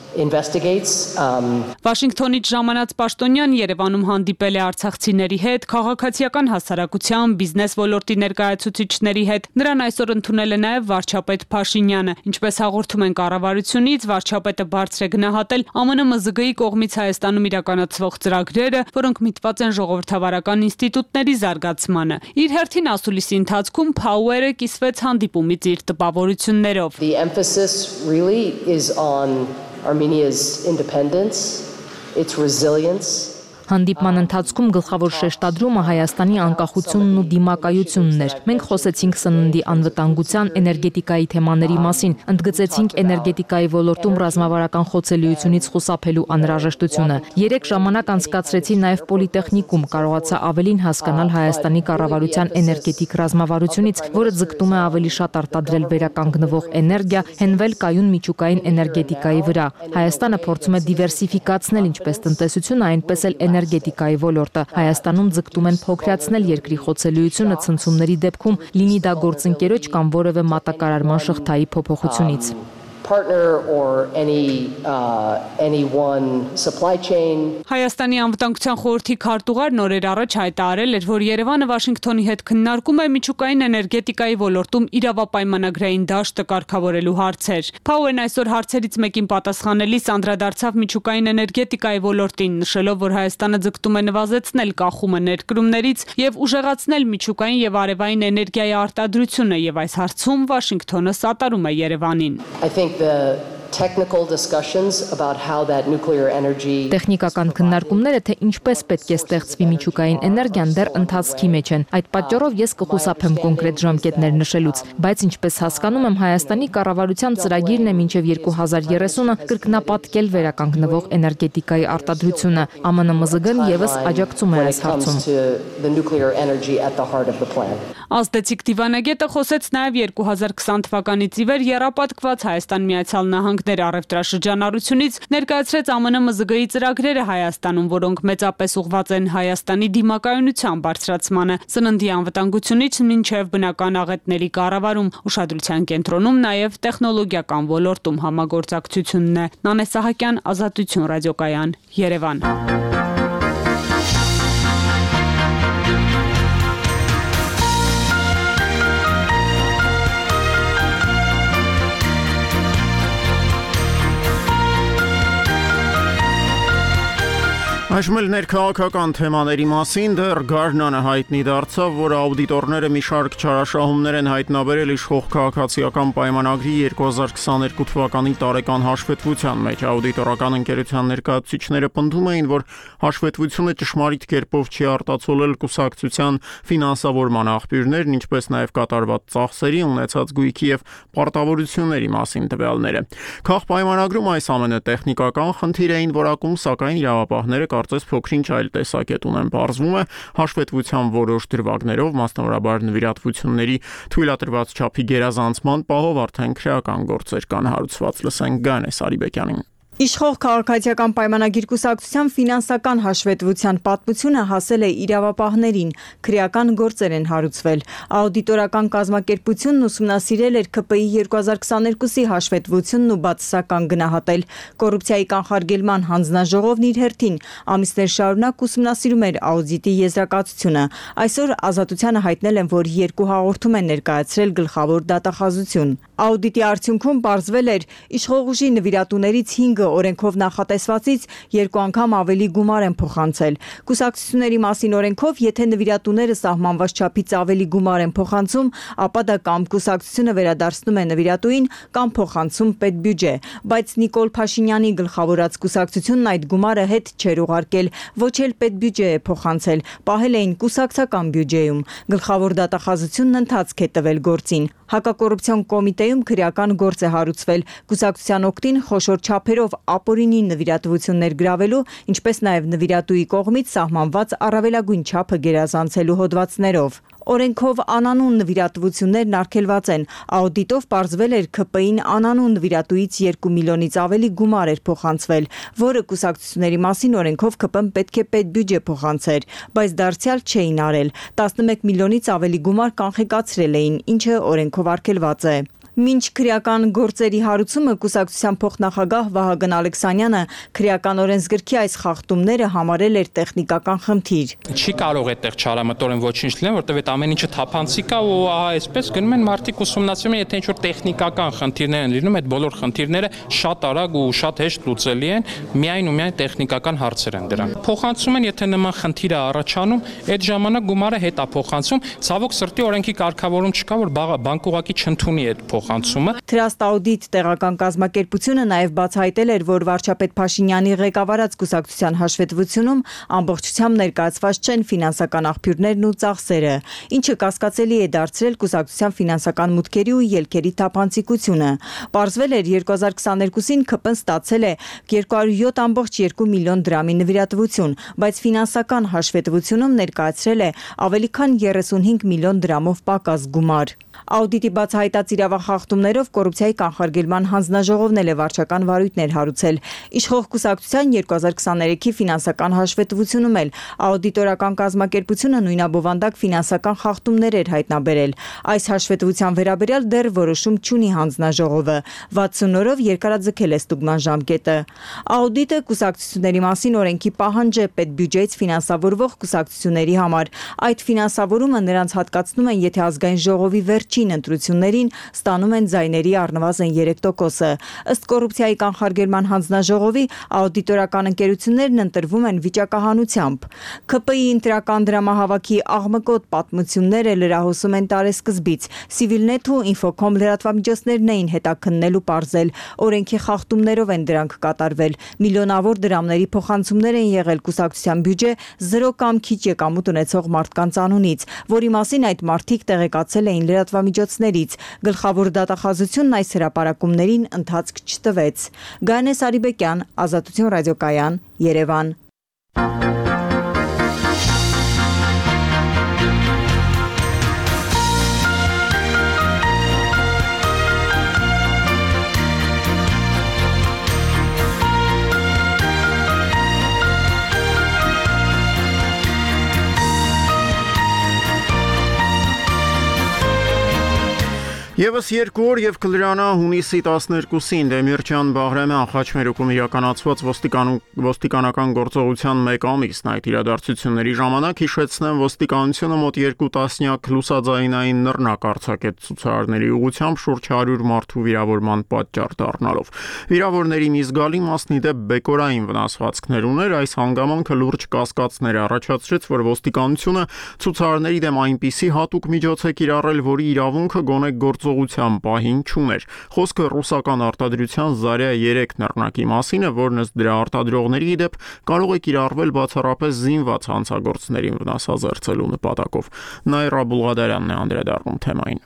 Վաշինգտոնից ժամանած պաշտոնյան Երևանում հանդիպել է արցախցիների հետ, քաղաքացիական հասարակության, բիզնես ոլորտի ներկայացուցիչների հետ։ Նրան այսօր ընդունել է նաև վարչապետ Փաշինյանը։ Ինչպես հաղորդում են կառավարությունից, վարչապետը բարձր է գնահատել ԱՄՆ ՄԶԳ-ի կողմից Հայաստանում իրականացվող ծրագրերը, որոնք միտված են ժողովրդավարական ինստիտուտների զարգացմանը։ Իր հերթին ասուլիսի ընթացքում Փաուերը կիսվեց հանդիպումից իր տպավորություններով։ Armenia's independence, its resilience. Հանդիպման ընթացքում գլխավոր շեշտադրումը Հայաստանի անկախությունն ու դիմակայությունն էր։ Մենք խոսեցինք սննդի անվտանգության, էներգետիկայի թեմաների մասին, ընդգծեցինք էներգետիկայի ոլորտում ռազմավարական խոցելիությունից խուսափելու անհրաժեշտությունը։ 3 ժամանակ անցկացրեցի նաև պոլիտեխնիկում, կարողացա ավելին հասկանալ Հայաստանի կառավարության էներգետիկ ռազմավարությունից, որը ձգտում է ավելի շատ արտադրել վերականգնվող էներգիա, հենվել կայուն միջուկային էներգետիկայի վրա։ Հայաստանը փորձում է դիվերսիֆիկացնել ինչպես տնտեսությունը, այնպես էլ էներգետիկայի ոլորտը։ Հայաստանում ձգտում են փոքրացնել երկրի խոցելիությունը ցնցումների դեպքում, լինի դա գործընկերոջ կամ որևէ մատակարարման շղթայի փոփոխությունից։ partner or any one supply chain. Հայաստանի անվտանգության խորհրդի քարտուղար նորեր առաջ հայտարարել էր, որ Երևանը Վաշինգտոնի հետ քննարկում է միջուկային էներգետիկայի ոլորտում իրավապայմանագրային դաշտը կարգավորելու հարցեր։ Power-ն այսօր հարցերից մեկին պատասխանելիս անդրադարձավ միջուկային էներգետիկայի ոլորտին, նշելով, որ Հայաստանը ձգտում է նվազեցնել կախումը ներկրումներից եւ ուժեղացնել միջուկային եւ արևային էներգիայի արտադրությունը, եւ այս հարցում Վաշինգտոնը սատարում է Երևանին։ I think the technical discussions about how that nuclear energy Տեխնիկական քննարկումները, թե ինչպես պետք է ստեղծվի միջուկային էներգիան, դեռ ընթացքի մեջ են։ Այդ պատճառով ես կխուսափեմ կոնկրետ ժամկետներ նշելուց, բայց ինչպես հասկանում եմ, Հայաստանի կառավարության ծրագիրն է մինչև 2030-ը կրկնապատկել վերականգնվող էներգետիկայի արտադրությունը։ ԱՄՆ ՄԶԳ-ն եւս աջակցում է այս հարցում։ Ազդեցիկ դիվանագետը խոսեց նաև 2020 թվականից ի վեր եռապատկված Հայաստան Միացյալ Նահանգներ առևտրաշրջանառությունից, ներկայացրեց ԱՄՆ ՄԶԳ-ի ծրագրերը Հայաստանում, որոնք մեծապես ուղղված են Հայաստանի դիմակայունության բարձրացմանը, սննդի անվտանգությունից մինչև բնական աղետների կառավարում, ուշադրության կենտրոնում նաև տեխնոլոգիական ոլորտում համագործակցությունն է։ Նանե Սահակյան, Ազատություն ռադիոկայան, Երևան։ Այժմ էլ ներքաղաքական թեմաների մասին դեռ Գարնանը հայտնի դարձավ, որ աուդիտորները մի շարք չարաշահումներ են հայտնաբերել իշխող քաղաքացիական պայմանագրի 2022 թվականի տարեկան հաշվետվության մեջ։ Աուդիտորական ընկերության ներկայացուցիչները պնդում էին, որ հաշվետվությունը ճշմարիտ կերպով չի արտացոլել կուսակցության ֆինանսավորման աղբյուրներն, ինչպես նաև կատարված ծախսերի, ունեցած գույքի եւ պարտավորությունների մասին տվյալները։ Քաղաքապայմանագրում այս ամենը տեխնիկական խնդիր էին որակում, սակայն իրավապահները կարծես փոքրինչ այլ տեսակետ ունեն։ Պարզվում է, հաշվետվության որոշ դրվագներով, մասնավորաբար նվիրատվությունների թույլատրված չափի գերազանցման պահով արդեն քրեական գործեր կան հարուցված։ Լսենք Գանե Սարիբեկյանին։ Իշխող քաղաքացիական պայմանագիր կուսակցության ֆինանսական հաշվետվության պատմությունը հասել է իրավապահներին, քրեական գործեր են հարուցվել։ Աուդիտորական կազմակերպությունն ուսումնասիրել էր ՔՊԻ 2022-ի հաշվետվությունն ու բացասական գնահատել։ Կոռուպցիայի կանխարգելման հանձնաժողովն իր հերթին ամիսներ շարունակ ուսումնասիրում էր աուդիտի եզրակացությունը։ Այսօր Ազատությանը հայտնել են, որ 2 հաղորդում են ներկայացրել գլխավոր դատախազություն։ Աուդիտի արդյունքում պարզվել էր, իշխող ուժի նվիրատուներից 5-ը օրենքով նախատեսվածից 2 անգամ ավելի գումար են փոխանցել։ Կուսակցությունների մասին օրենքով, եթե նվիրատուները սահմանված չափից ավելի գումար են փոխանցում, ապա դա կամ կուսակցությունը վերադարձնում է նվիրատուին, կամ փոխանցում պետբյուջե, բայց Նիկոլ Փաշինյանի գլխավորած կուսակցությունն այդ գումարը հետ չէր ուղարկել, ոչ էլ պետբյուջե է փոխանցել, պահել էին կուսակցական բյուջեում։ Գլխավոր դատախազությունն ընթացք է տվել գործին։ Հակակոռուպցիոն կոմիտեում քրեական գործ է հարուցվել կուսակցության օգտին խոշոր չափերով ապօրինի նվիրատվություններ գրավելու, ինչպես նաև նվիրատուի կողմից սահմանված առավելագույն չափը գերազանցելու հոդվածներով։ Օրենքով անանուն նվիրատվություններն արգելված են։ Աուդիտով պարզվել էր ՔՊԻ-ն անանուն նվիրատուից 2 միլիոնից ավելի գումար էր փոխանցվել, որը կուսակցությունների մասին օրենքով ՔՊ-ն պետք է պետբյուջե փոխանցեր, բայց դարձյալ չէին արել։ 11 միլիոնից ավելի գումար կանխիկացրել էին, ինչը օրենքով արգելված է։ Մինչ քրեական գործերի հարուցումը կուսակցության փոխնախագահ Վահագն Ալեքսանյանը քրեական օրենսգրքի այս խախտումները համարել էր տեխնիկական խնդիր։ Չի կարող այդտեղ չարամտորեն ոչինչ լինել, որտեղ այդ ամեն ինչը թափանցիկ է ու այսպես գնում են մարդիկ ուսումնասիրում են, եթե ինչ-որ տեխնիկական խնդիրներ են լինում, այդ բոլոր խնդիրները շատ արագ ու շատ հեշտ լուծելի են, միայն ու միայն տեխնիկական հարցեր են դրանք։ Փոխանցում են, եթե նման խնդիր է առաջանում, այդ ժամանակ գումարը հետ է փոխանցում, ցավոք սրտի օրենքի կարգավորում չկա, որ բանկ ուղղակի չընդունի այդ Trust Audit տեղական կազմակերպությունը նաև բացահայտել էր, որ վարչապետ Փաշինյանի ղեկավարած կուսակցության հաշվետվությունում ամբողջությամբ ներկայացված չեն ֆինանսական աղբյուրներն ու ծախսերը, ինչը կասկածելի է դարձրել կուսակցության ֆինանսական մուտքերի ու ելքերի թափանցիկությունը։ Պարզվել էր 2022-ին ՔՊ-ն ստացել է 207.2 միլիոն դրամի նվիրատվություն, բայց ֆինանսական հաշվետվությունում ներկայացրել է ավելի քան 35 միլիոն դրամով պակաս գումար։ Աուդիտի բացահայտած իրավախախտումներով կոռուպցիայի կանխարգելման հանձնաժողովն է վարչական վարույթներ հարուցել։ Իշխող կուսակցության 2023-ի ֆինանսական հաշվետվությունում էլ աուդիտորական կազմակերպությունը նույնաբովանդակ ֆինանսական խախտումներ էր հայտնաբերել։ Այս հաշվետվության վերաբերյալ դեռ որոշում չունի հանձնաժողովը։ 60 օրով երկարաձգել է ստուգման ժամկետը։ Աուդիտը կուսակցությունների մասին օրենքի պահանջ է պետբյուջեից ֆինանսավորվող կուսակցությունների համար։ Այդ ֆինանսավորումը նրանց հատկացնում են, եթե ազգային ժողովի վերջին ընտրություններին ստանում են ձայների առնվազն 3%-ը։ Ըստ կոռուպցիայի կանխարգելման հանձնաժողովի աուդիտորական ընկերություններն ընտրվում են վիճակահանությամբ։ ՔՊԻ-ի ընտրական դրամահավաքի աղմկոտ պատմությունները լրահոսում են տարեսկզբից։ Civilnet ու Infocom լրատվամիջոցներն էին հետաքննել ու պարզել։ Օրենքի խախտումներով են դրանք կատարվել։ Միլիոնավոր դրամների փոխանցումներ են եղել կուսակցության բյուջե 0 կամ քիչ եկամուտ ունեցող մարդկանց անունից, որի մասին այդ մարդիկ տեղեկացել էին լրատվամիջոցներից։ Գլխավոր դատախազությունն այս հրապարակումներին ընթացք չտվեց։ Գայանե Սարիբեկյան, Ազատություն ռադիոկայան, Երևան։ Եվս 2 օր եւ կլրանա հունիսի 12-ին Դեմիրճան Բաղրամյան խաչմերուկում իրականացված ոստիկանական գործողության 1 ամիսն այդ իրադարձությունների ժամանակ հիշեցնեմ ոստիկանությունը մոտ 2 տասնյակ լուսաձայնային նռնակ արձակեց ցուցարարների ուղղությամբ շուրջ 100 մարդու վիրավորման պատճառ դառնալով։ Վիրավորների մի զգալի մասն ի դեպ բեկորային վնասվածքներ ուներ, այս հանգամանքը լուրջ կասկածներ առաջացրեց, որ ոստիկանությունը ցուցարարների դեմ այնպիսի հատուկ միջոց է կիրառել, որի իրավունքը գոնե գործողության պահին չուներ։ Խոսքը ռուսական արտադրության Zarya 3 նռնակի մասին է, որն ըստ դրա արտադրողների դեպ կարող է կիրառվել բացառապես զինված հանցագործներին վնասազերծելու նպատակով։ Նայրա Բուլղադարյանն է անդրադառնում թեմային։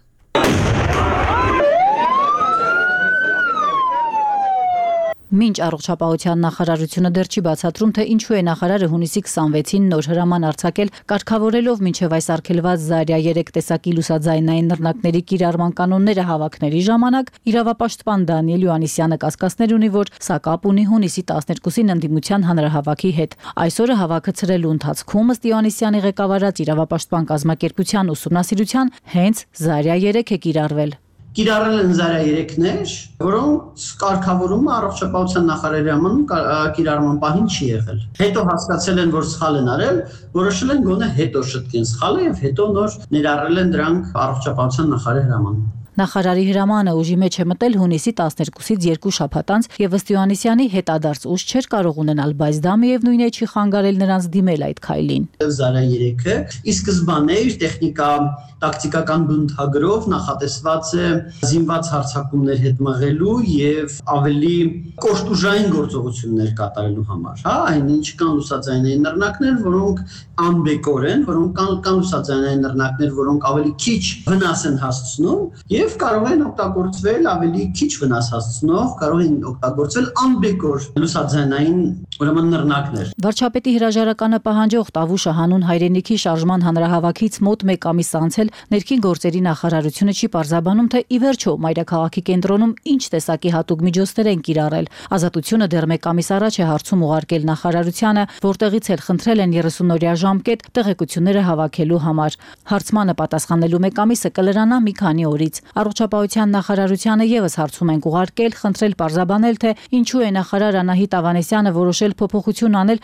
Մինչ առողջապահության նախարարությունը դեռ չի բացատրում, թե ինչու է նախարարը հունիսի 26-ին նոր հրաման արձակել, կարգավորելով մինչև այս արգելված Zarya 3 տեսակի լուսաձայնային նռնակների կիրառման կանոնները հավաքների ժամանակ, իրավապաշտպան Դանիել Յոհաննիսյանը կասկածներ ունի, որ սա կապ ունի հունիսի 12-ին ընդդիմության հանրահավաքի հետ։ Այսօրը հավաքը ցրելու ընթացքում ըստ Յոհաննիսյանի ղեկավարած իրավապաշտպան կազմակերպության ուսումնասիրության հենց Zarya 3 է կիրառվել։ Կիրառել են Zarya 3-ներ, որոնց կարգավորումը առողջապահության նախարարի համանում կիրառման պահին չի եղել։ Հետո հասկացել են, որ սխալ են արել, որոշել են գոնե հետո շտկեն սխալը եւ հետո նոր ներառել են դրանք առողջապահության նախարարի հրամանում։ Նախարարի հրամանը ուժի մեջ է մտել հունիսի 12-ից 2 շաբաթ անց եւ ըստ Յոհաննիսյանի հետադարձ ուժ չէր կարող ունենալ, բայց դա միևնույն է չի խանգարել նրանց դիմել այդ քայլին։ Zarya 3-ը ի սկզբանե իր տեխնիկա տակտիկական բնութագրով նախատեսված է զինված հարձակումներ հետ մղելու եւ ավելի կոշտուժային գործողություններ կատարելու համար։ Հա, այնինչ կան լուսաձայնային նռնակներ, որոնք անբեկոր են, որոնք կան լուսաձայնային նռնակներ, որոնք ավելի քիչ վնաս են հասցնում եւ կարող են օգտագործվել ավելի քիչ վնաս հասցնող, կարող են օգտագործվել անբեկոր լուսաձայնային ուրեմն նռնակներ։ Վարչապետի հրաժարականը պահանջող Տավուշը հանուն հայրենիքի շարժման հանրահավաքից մոտ 1 ամիս անց էլ ներքին գործերի նախարարությունը չի պարզաբանում, թե ի վերջո մայրաքաղաքի կենտրոնում ինչ տեսակի հատուկ միջոցներ են կիրառել։ Ազատությունը դեռ 1 ամիս առաջ է հարցում ուղարկել նախարարությանը, որտեղից էլ խնդրել են 30-օրյա ժամկետ տեղեկությունները հավաքելու համար։ Հարցմանը պատասխանելու 1 ամիսը կլրանա մի քանի օրից։ Առողջապահության նախարարությանը եւս հարցում են ուղարկել, խնդրել պարզաբանել, թե ինչու է նախարար Անահիտ Ավանեսյանը որոշել փոփոխություն անել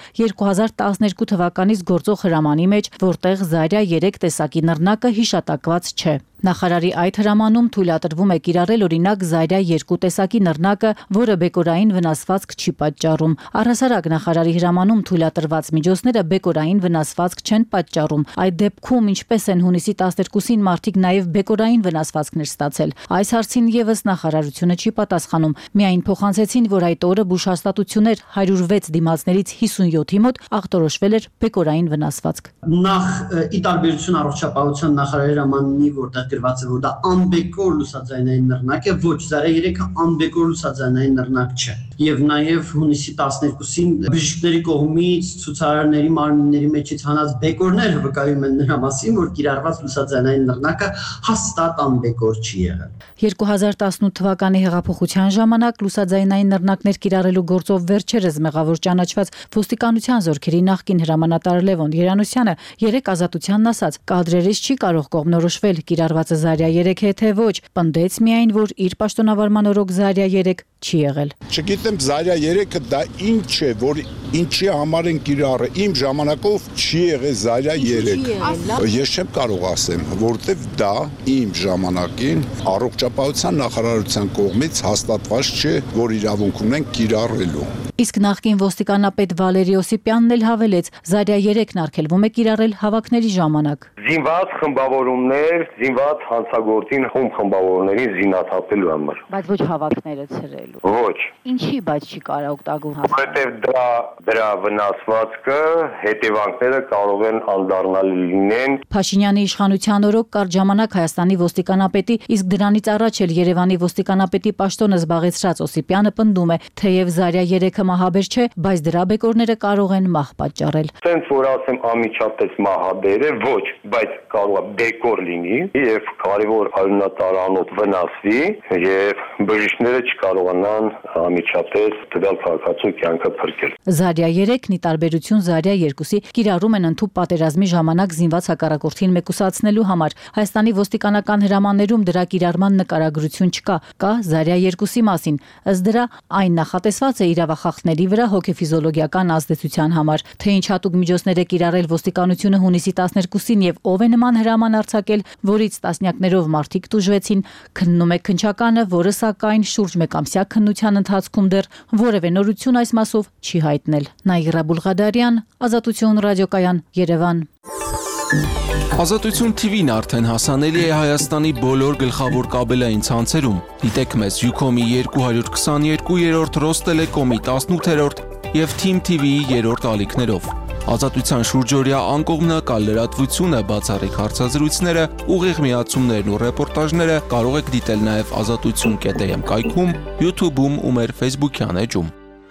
2012 թվականից գործող հրամանի մեջ, որտեղ Zarya 3 տեսակի նռնակը հիշատակված չէ։ Նախարարի այդ հրամանում թույլատրվում է կիրառել օրինակ Zarya 2 տեսակի նռնակը, որը բեկորային վնասվածք չի պատճառում։ Առհասարակ նախարարի հրամանում թույլատրված միջոցները բեկորային վնասվածք չեն պատճառում։ Այդ դեպքում ինչպես են հունիսի 12-ին մարդիկ նաև բեկորային վնասվածքներ ստացել։ Այս հարցին եւս նախարարությունը չի պատասխանում։ Միայն փոխանցեցին, որ այդ օրը բուժհաստատություններ 106 դիմացներից 57-ի մոտ ախտորոշվել էր բեկորային վնասվածք։ Նախ ի տարբերություն առողջապահության նախարարի հրամանի, որտեղ գրված է, որ դա անբեկոր լուսաձայնային նռնակ է, ոչ, Զարյա 3-ը անբեկոր լուսաձայնային նռնակ չէ։ Եվ նաև հունիսի 12-ին բժիշկների կողմից ցուցարարների մարմինների մեջից հանած բեկորները վկայում են նրա մասին, որ կիրառված լուսաձայնային նռնակը հաստատ անբեկոր չի եղել։ 2018 թվականի հեղափոխության ժամանակ լուսաձայնային նռնակներ կիրառելու գործով վերջերս մեղավոր ճանաչված ոստիկանության զորքերի նախկին հրամանատար Լևոն Երանոսյանը երեք ազատությանն ասաց. կադրերից չի կարող կողմնորոշվել կիրառվածը Զարյա 3 է թե ոչ, պնդեց միայն, որ իր պաշտոնավարման օրոք Զարյա 3 չի եղել։ Չգիտեմ Զարյա 3-ը դա ինչ է, որ ինչի համար են կիրառը, իմ ժամանակով չի եղել Զարյա 3։ Ես չեմ կարող ասեմ, որտեվ դա իմ ժամանակին առողջապահության նախարարության կողմից հաստատված չէ, որ իրավունք ունեն կիրառելու։ Իսկ նախկին ոստիկանապետ Վալերի Օսիպյանն էլ հավելեց, Զարյա 3-ն արգելվում է կիրառել հավաքների ժամանակ։ Զինված խմբավորումներ, զինված հանցագործին խմբավորներին զինաթափելու համար։ Բայց ոչ հավաքները ցրելու։ Ոչ։ Ինչի բայց չի կարող օգտագործել։ Որովհետև դրա վնասվածքը, հետևանքները կարող են անդառնալի լինեն։ Փաշինյանի իշխանության օրոք կարճ ժամանակ Հայաստանի ոստիկանապետի, իսկ դրանից առաջ էլ Երևանի ոստիկանապետի պաշտոնը զբաղեցրած Օսիպյանը պնդում է, թեև Զարյա 3-ը մահաբեր չէ, բայց դրա բեկորները կարող են մահ պատճառել։ Սենց որ ասեմ անմիջապես մահաբեր է, ոչ, բայց կարող է բեկոր լինի եւ կարևոր արյունատարանոթ վնասվի եւ բժիշկները չկարողանան անմիջապես տվյալ քաղաքացու կյանքը փրկել։ Զարյա 3-ն ի տարբերություն Զարյա 2-ի կիրառում են ընդհանուր պատերազմի ժամանակ զինված հակառակորդին մեկուսացնելու համար։ Հայաստանի ոստիկանական հրամաններում դրա կիրառման նկարագրություն չկա, կա Զարյա 2-ի մասին։ Ըստ դրա այն նախատեսված է իրավախախտների վրա հոգեֆիզիոլոգիական ազդեցության համար։ Թե ինչ հատուկ միջոցներ է կիրառել ոստիկանությունը հունիսի 12-ին եւ ով է նման հրաման արձակել, որից տասնյակներով մարդիկ տուժվեցին, քննում է քննչականը, որը սակայն շուրջ մեկամսյա քննության ընթացքում դեռ որևէ նորություն այս մասով չի հայտնել։ Նաիրա Բուլղադարյան, Ազատություն ռադիոկայան, Երևան։ Ազատություն TV-ն արդեն հասանելի է Հայաստանի բոլոր գլխավոր կաբելային ցանցերում։ Դիտեք մեզ Ucom-ի 222-րդ, Ռոստելեկոմի 18-րդ եւ Team TV-ի 3-րդ ալիքներով։ Ազատության շուրջօրյա անկողմնակալ լրատվությունը, բացառիկ հարցազրույցները, ուղիղ միացումներն ու ռեպորտաժները կարող եք դիտել նաև azatutun.am կայքում, YouTube-ում ու մեր Facebook-յան էջում։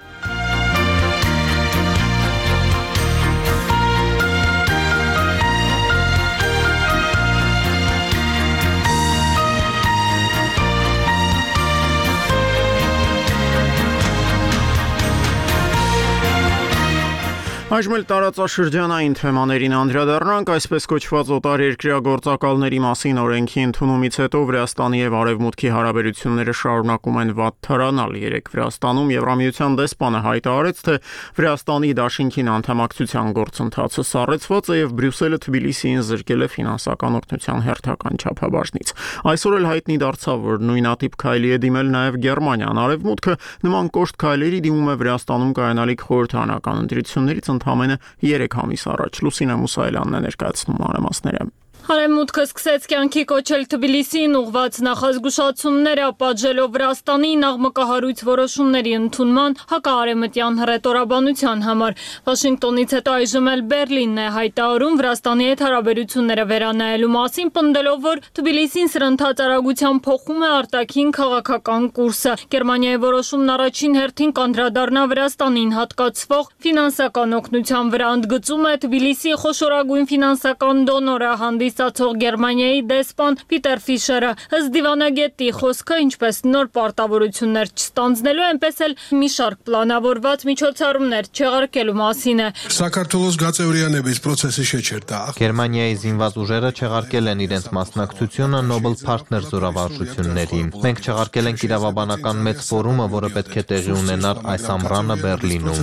Այժմ էլ տարածաշրջանային թեմաներին անդրադառնանք, այսպես կոչված օտարերկրյա գործակալների մասին օրենքի ընդունումից հետո Վրաստանի եւ Արևմուտքի հարաբերությունները շարունակում են վատթարանալ։ Երեկ Վրաստանում Եվրամիության դեսպանը հայտարարեց, թե Վրաստանի դաշինքին անդամակցության գործընթացը սառեցված է եւ Բրյուսելը Թբիլիսիին զրկել է ֆինանսական օգնության հերթական չափաբաժնից։ Այսօր էլ հայտնի դարձավ, որ նույնատիպ քայլի է դիմել նաեւ Գերմանիան։ Արևմուտքը նման կոշտ քայլերի դիմում է Վրաստանում կայանալիք խորհրդարանական ընտրություններից ընդամենը 3 ամիս առաջ։ Լուսինե Մուսայելյանն է ներկայացնում մանրամասները։ Արևմուտքը սկսեց կյանքի կոչել Թբիլիսիին ուղղված նախազգուշացումները, պատժելով Վրաստանին աղմկահարույց որոշումների ընդունման հակաարևմտյան հռետորաբանության համար։ Վաշինգտոնից հետո այժմ էլ Բերլինն է հայտարարում Վրաստանի հետ հարաբերությունները վերանայելու մասին, պնդելով, որ Թբիլիսին սրընթաց արագությամբ փոխում է արտաքին քաղաքական կուրսը։ Գերմանիայի որոշումն առաջին հերթին կանդրադառնա Վրաստանին հատկացվող ֆինանսական օգնության վրա, ընդգծում է Թբիլիսիի խոշորագույն ֆինանսական դոնորը հանդիսացող Գերմանիայի դեսպան Պիտեր Ֆիշերը։ Ըստ դիվանագետի խոսքը, ինչպես նոր պարտավորություններ չստանձնելու, այնպես էլ մի շարք պլանավորված միջոցառումներ չեղարկելու մասին է։ Սակարթովոս գացեորյանების process-ի շեչերտա։ Գերմանիայի զինված ուժերը չեղարկել են իրենց մասնակցությունը Nobel Partners զորավարժություններին։ Մենք չեղարկել ենք իրավաբանական մեծ ֆորումը, որը պետք է տեղի ունենար այս ամռանը Բերլինում։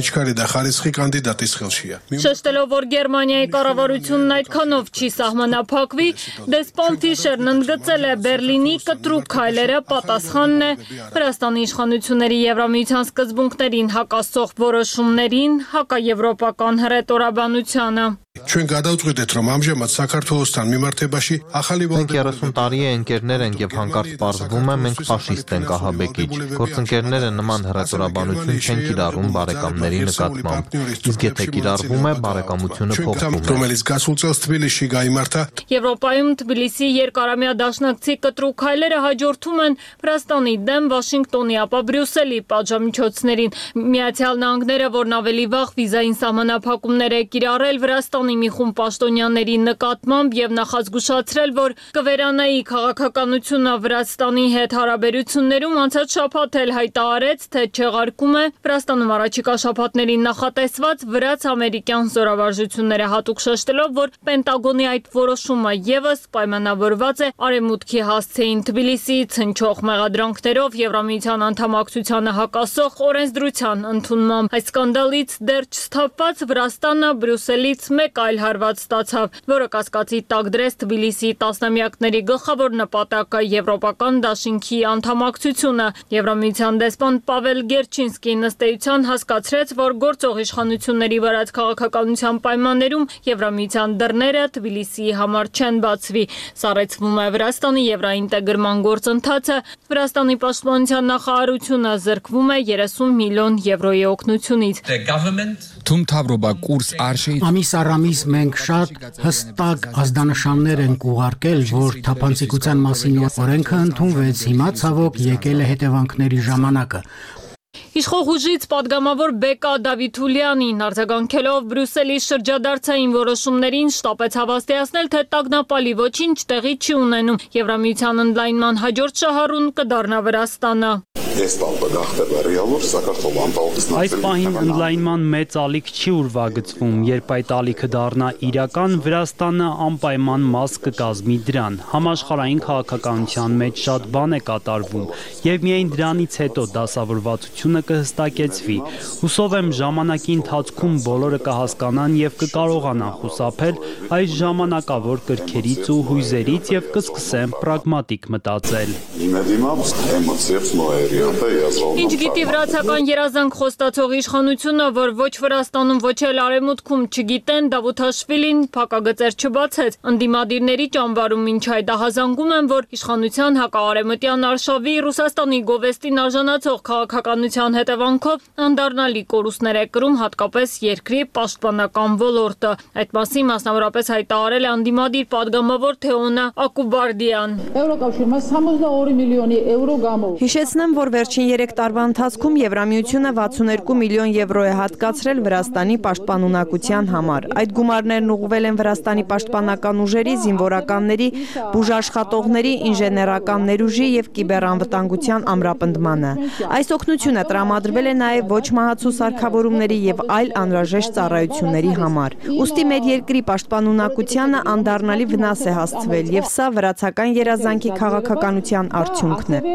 Շեշտելով, որ Գերմանիայի կառավարությունն այդքանով չի սահմանափակվի, դեսպան Ֆիշերն ընդգծել է Բերլինի կտրուկ քայլերը պատասխանն է Վրաստանի իշխանությունների Եվրամիության սկզբունքներին հակասող որոշումներին, հակաեվրոպական հռետորաբանությանը։ Ჩვენ გადავწყვეტეთ, რომ ամჟამად საქართველოსთან მიმართებაში ახალი Մենք 30 տարի է ընկերներ ենք եւ հանկարծ պարզվում է մենք ֆաշիստ ենք ահաբեկիչ։ Գործընկերները նման հռետորաբանություն չեն կիրառում բարեկամների նկատմամբ։ Իսկ եթե կիրառվում է, բարեկամությունը փոխվում է։ Რომელიც գասულ წელს Թբիլիսში გამართა Եվրոպայում Թբիլիսի երկարամյա դաշնակցի կտրուկ քայլերը հաջորդում են Վրաստանի դեմ Վաշինգտոնի, ապա Բրյուսելի պատժամիջոցներին։ Միացյալ Նահանգները, որն ավելի վաղ վիզային սահմանափակումներ է կիրառել Վրաստանի մի խումբ պաշտոնյաների նկատմամբ եւ նախազգուշացրել, որ կվերանայի քաղաքականությունը Վրաստանի հետ հարաբերություններում անցած շաբաթ էլ հայտարարեց, թե չեղարկում է Վրաստանում առաջիկա շաբաթներին նախատեսված վրաց-ամերիկյան զորավարժությունները, հատուկ շեշտելով, որ Պենտագոնի այդ որոշումը եւս պայմանավորված է Արևմուտքի հասցեին Թբիլիսիից հնչող մեղադրանքներով Եվրամիության անդամակցությանը հակասող օրենսդրության ընդունմամբ։ Այս սկանդալից դեռ չսթափված Վրաստանը Բրյուսելից մեկ այլ հարված ստացավ, որը կասկածի տակ դրեց Թբիլիսիի տասնամյակների գլխավոր նպատակը Եվրոպական դաշինքի անդամակցությունը։ Եվրամիության դեսպան Պավել Գերչինսկին ըստ էության հասկացրեց, որ գործող իշխանությունների վարած քաղաքականության պայմաններում Եվրամիության դռները Թբիլիսիի համար չեն բացվի։ Սառեցվում է Վրաստանի եվրաինտեգրման գործընթացը։ Վրաստանի պաշտպանության նախարարությունը զրկվում է 30 միլիոն եվրոյի օգնությունից։ Ամիս առ ամիս մենք շատ հստակ ազդանշաններ ենք ուղարկել, որ թափանցիկության մասին օրենքը ընդունվեց, հիմա ցավոք եկել է հետևանքների ժամանակը։ Իշխող ուժից պատգամավոր Բեկա Դավիթուլյանին արձագանքելով Բրյուսելի շրջադարձային որոշումներին շտապեց հավաստիացնել, թե տագնապալի ոչինչ տեղի չի ունենում։ Եվրամիության ընդլայնման հաջորդ շահառուն կդառնա Վրաստանը։ Այս պահին ընդլայնման մեծ ալիք չի ուրվագծվում, երբ այդ ալիքը դառնա իրական, Վրաստանը անպայման մաս կկազմի դրան։ Համաշխարհային քաղաքականության մեջ շատ բան է կատարվում, եւ միայն դրանից հետո դասավորվածությունը կհստակեցվի։ Հուսով եմ ժամանակի ընթացքում բոլորը կհասկանան եւ կկարողանան խուսափել այս ժամանակավոր կրքերից ու հույզերից եւ կսկսեն պրագմատիկ մտածել։ Ինչ գիտի վրացական երազանք խոստացող իշխանությունը, որ ոչ Վրաստանում, ոչ էլ Արևմուտքում չգիտեն, Դավութաշվիլին փակագծեր չբացեց։ Ընդդիմադիրների ճամբարում մինչ այդ ահազանգում են, որ իշխանության հակաարևմտյան արշավի Ռուսաստանի գովեստին արժանացող քաղաքականության հետևանքով անդառնալի կորուստներ է կրում հատկապես երկրի պաշտպանական ոլորտը։ Այդ մասին մասնավորապես հայտարարել է անդիմադիր պատգամավոր Թեոնա Ակուբարդյան։ Հիշեցնեմ, որ վերջին 3 տարվա ընթացքում Եվրամիությունը 62 միլիոն եվրո է հատկացրել Վրաստանի պաշտպանունակության համար։ Այդ գումարներն ուղղվել են Վրաստանի պաշտպանական ուժերի, զինվորականների, բուժաշխատողների, ինժեներական ներուժի եւ կիբերանվտանգության ամրապնդմանը։ Այս օգնությունը տրամադրվել է նաև ոչ մահացու սարքավորումների եւ այլ անհրաժեշտ ծառայությունների համար։ Ուստի մեր երկրի պաշտպանունակությանը անդառնալի վնաս է հասցվել եւ սա վրացական երազանքի քաղաքականության արդյունքն է։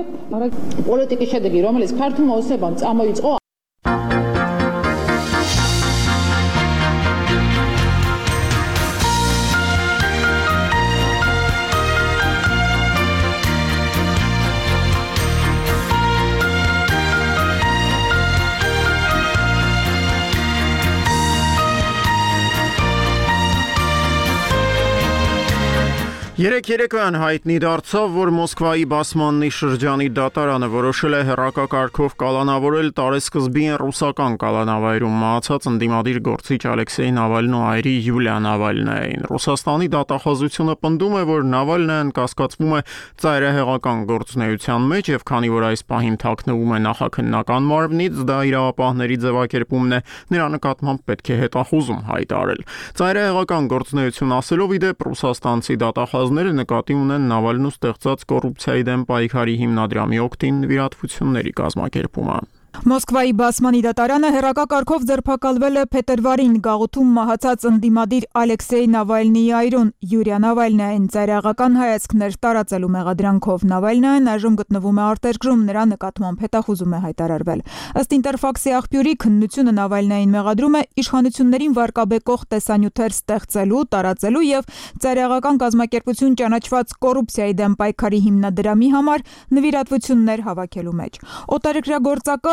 Երեկվան հայտնի դարձավ, որ Մոսկվայի Բասմաննի շրջանի դատարանը որոշել է հեռակակարգով կալանավորել տարեսկզբին ռուսական կալանավայրում մահացած ընդդիմադիր գործիչ Ալեքսեյ Նավալնու այրի Յուլիա Նավալնային։ Ռուսաստանի դատախազությունը պնդում է, որ Նավալնայան կասկածվում է ծայրահեղական գործունեության մեջ եւ քանի որ այս պահին թաքնվում է նախաքննական մարմնից, դա իրավապահների ձևակերպումն է, նրա նկատմամբ պետք է հետախուզում հայտարարել։ Ծայրահեղական գործունեություն ասելով իդեպ ռուսաստանցի դատախազները նկատի ունեն Նավալնու ստեղծած կոռուպցիայի դեմ պայքարի հիմնադրամի օգտին նվիրատվությունների կազմակերպումը։ Մոսկվայի Բասմանի դատարանը հեռակակարգով ձերբակալվել է փետրվարին գաղութում մահացած ընդդիմադիր Ալեքսեյ Նավալնիի այրուն Յուլիա Նավալնային ծայրահեղական հայացքներ տարածելու մեղադրանքով Նավալնայան այժմ գտնվում է արտերկրում, նրա նկատմամբ հետախուզում է հայտարարվել։ Ըստ Ինտերֆաքսի աղբյուրի քննությունը Նավալնային մեղադրում է իշխանություններին վարկաբեկող տեսանյութեր ստեղծելու, տարածելու եւ ծայրահեղական կազմակերպություն ճանաչված կոռուպցիայի դեմ պայքարի հիմնադրամի համար նվիրատվություններ հավաքելու մեջ։ Օտարերկրյա գործակալ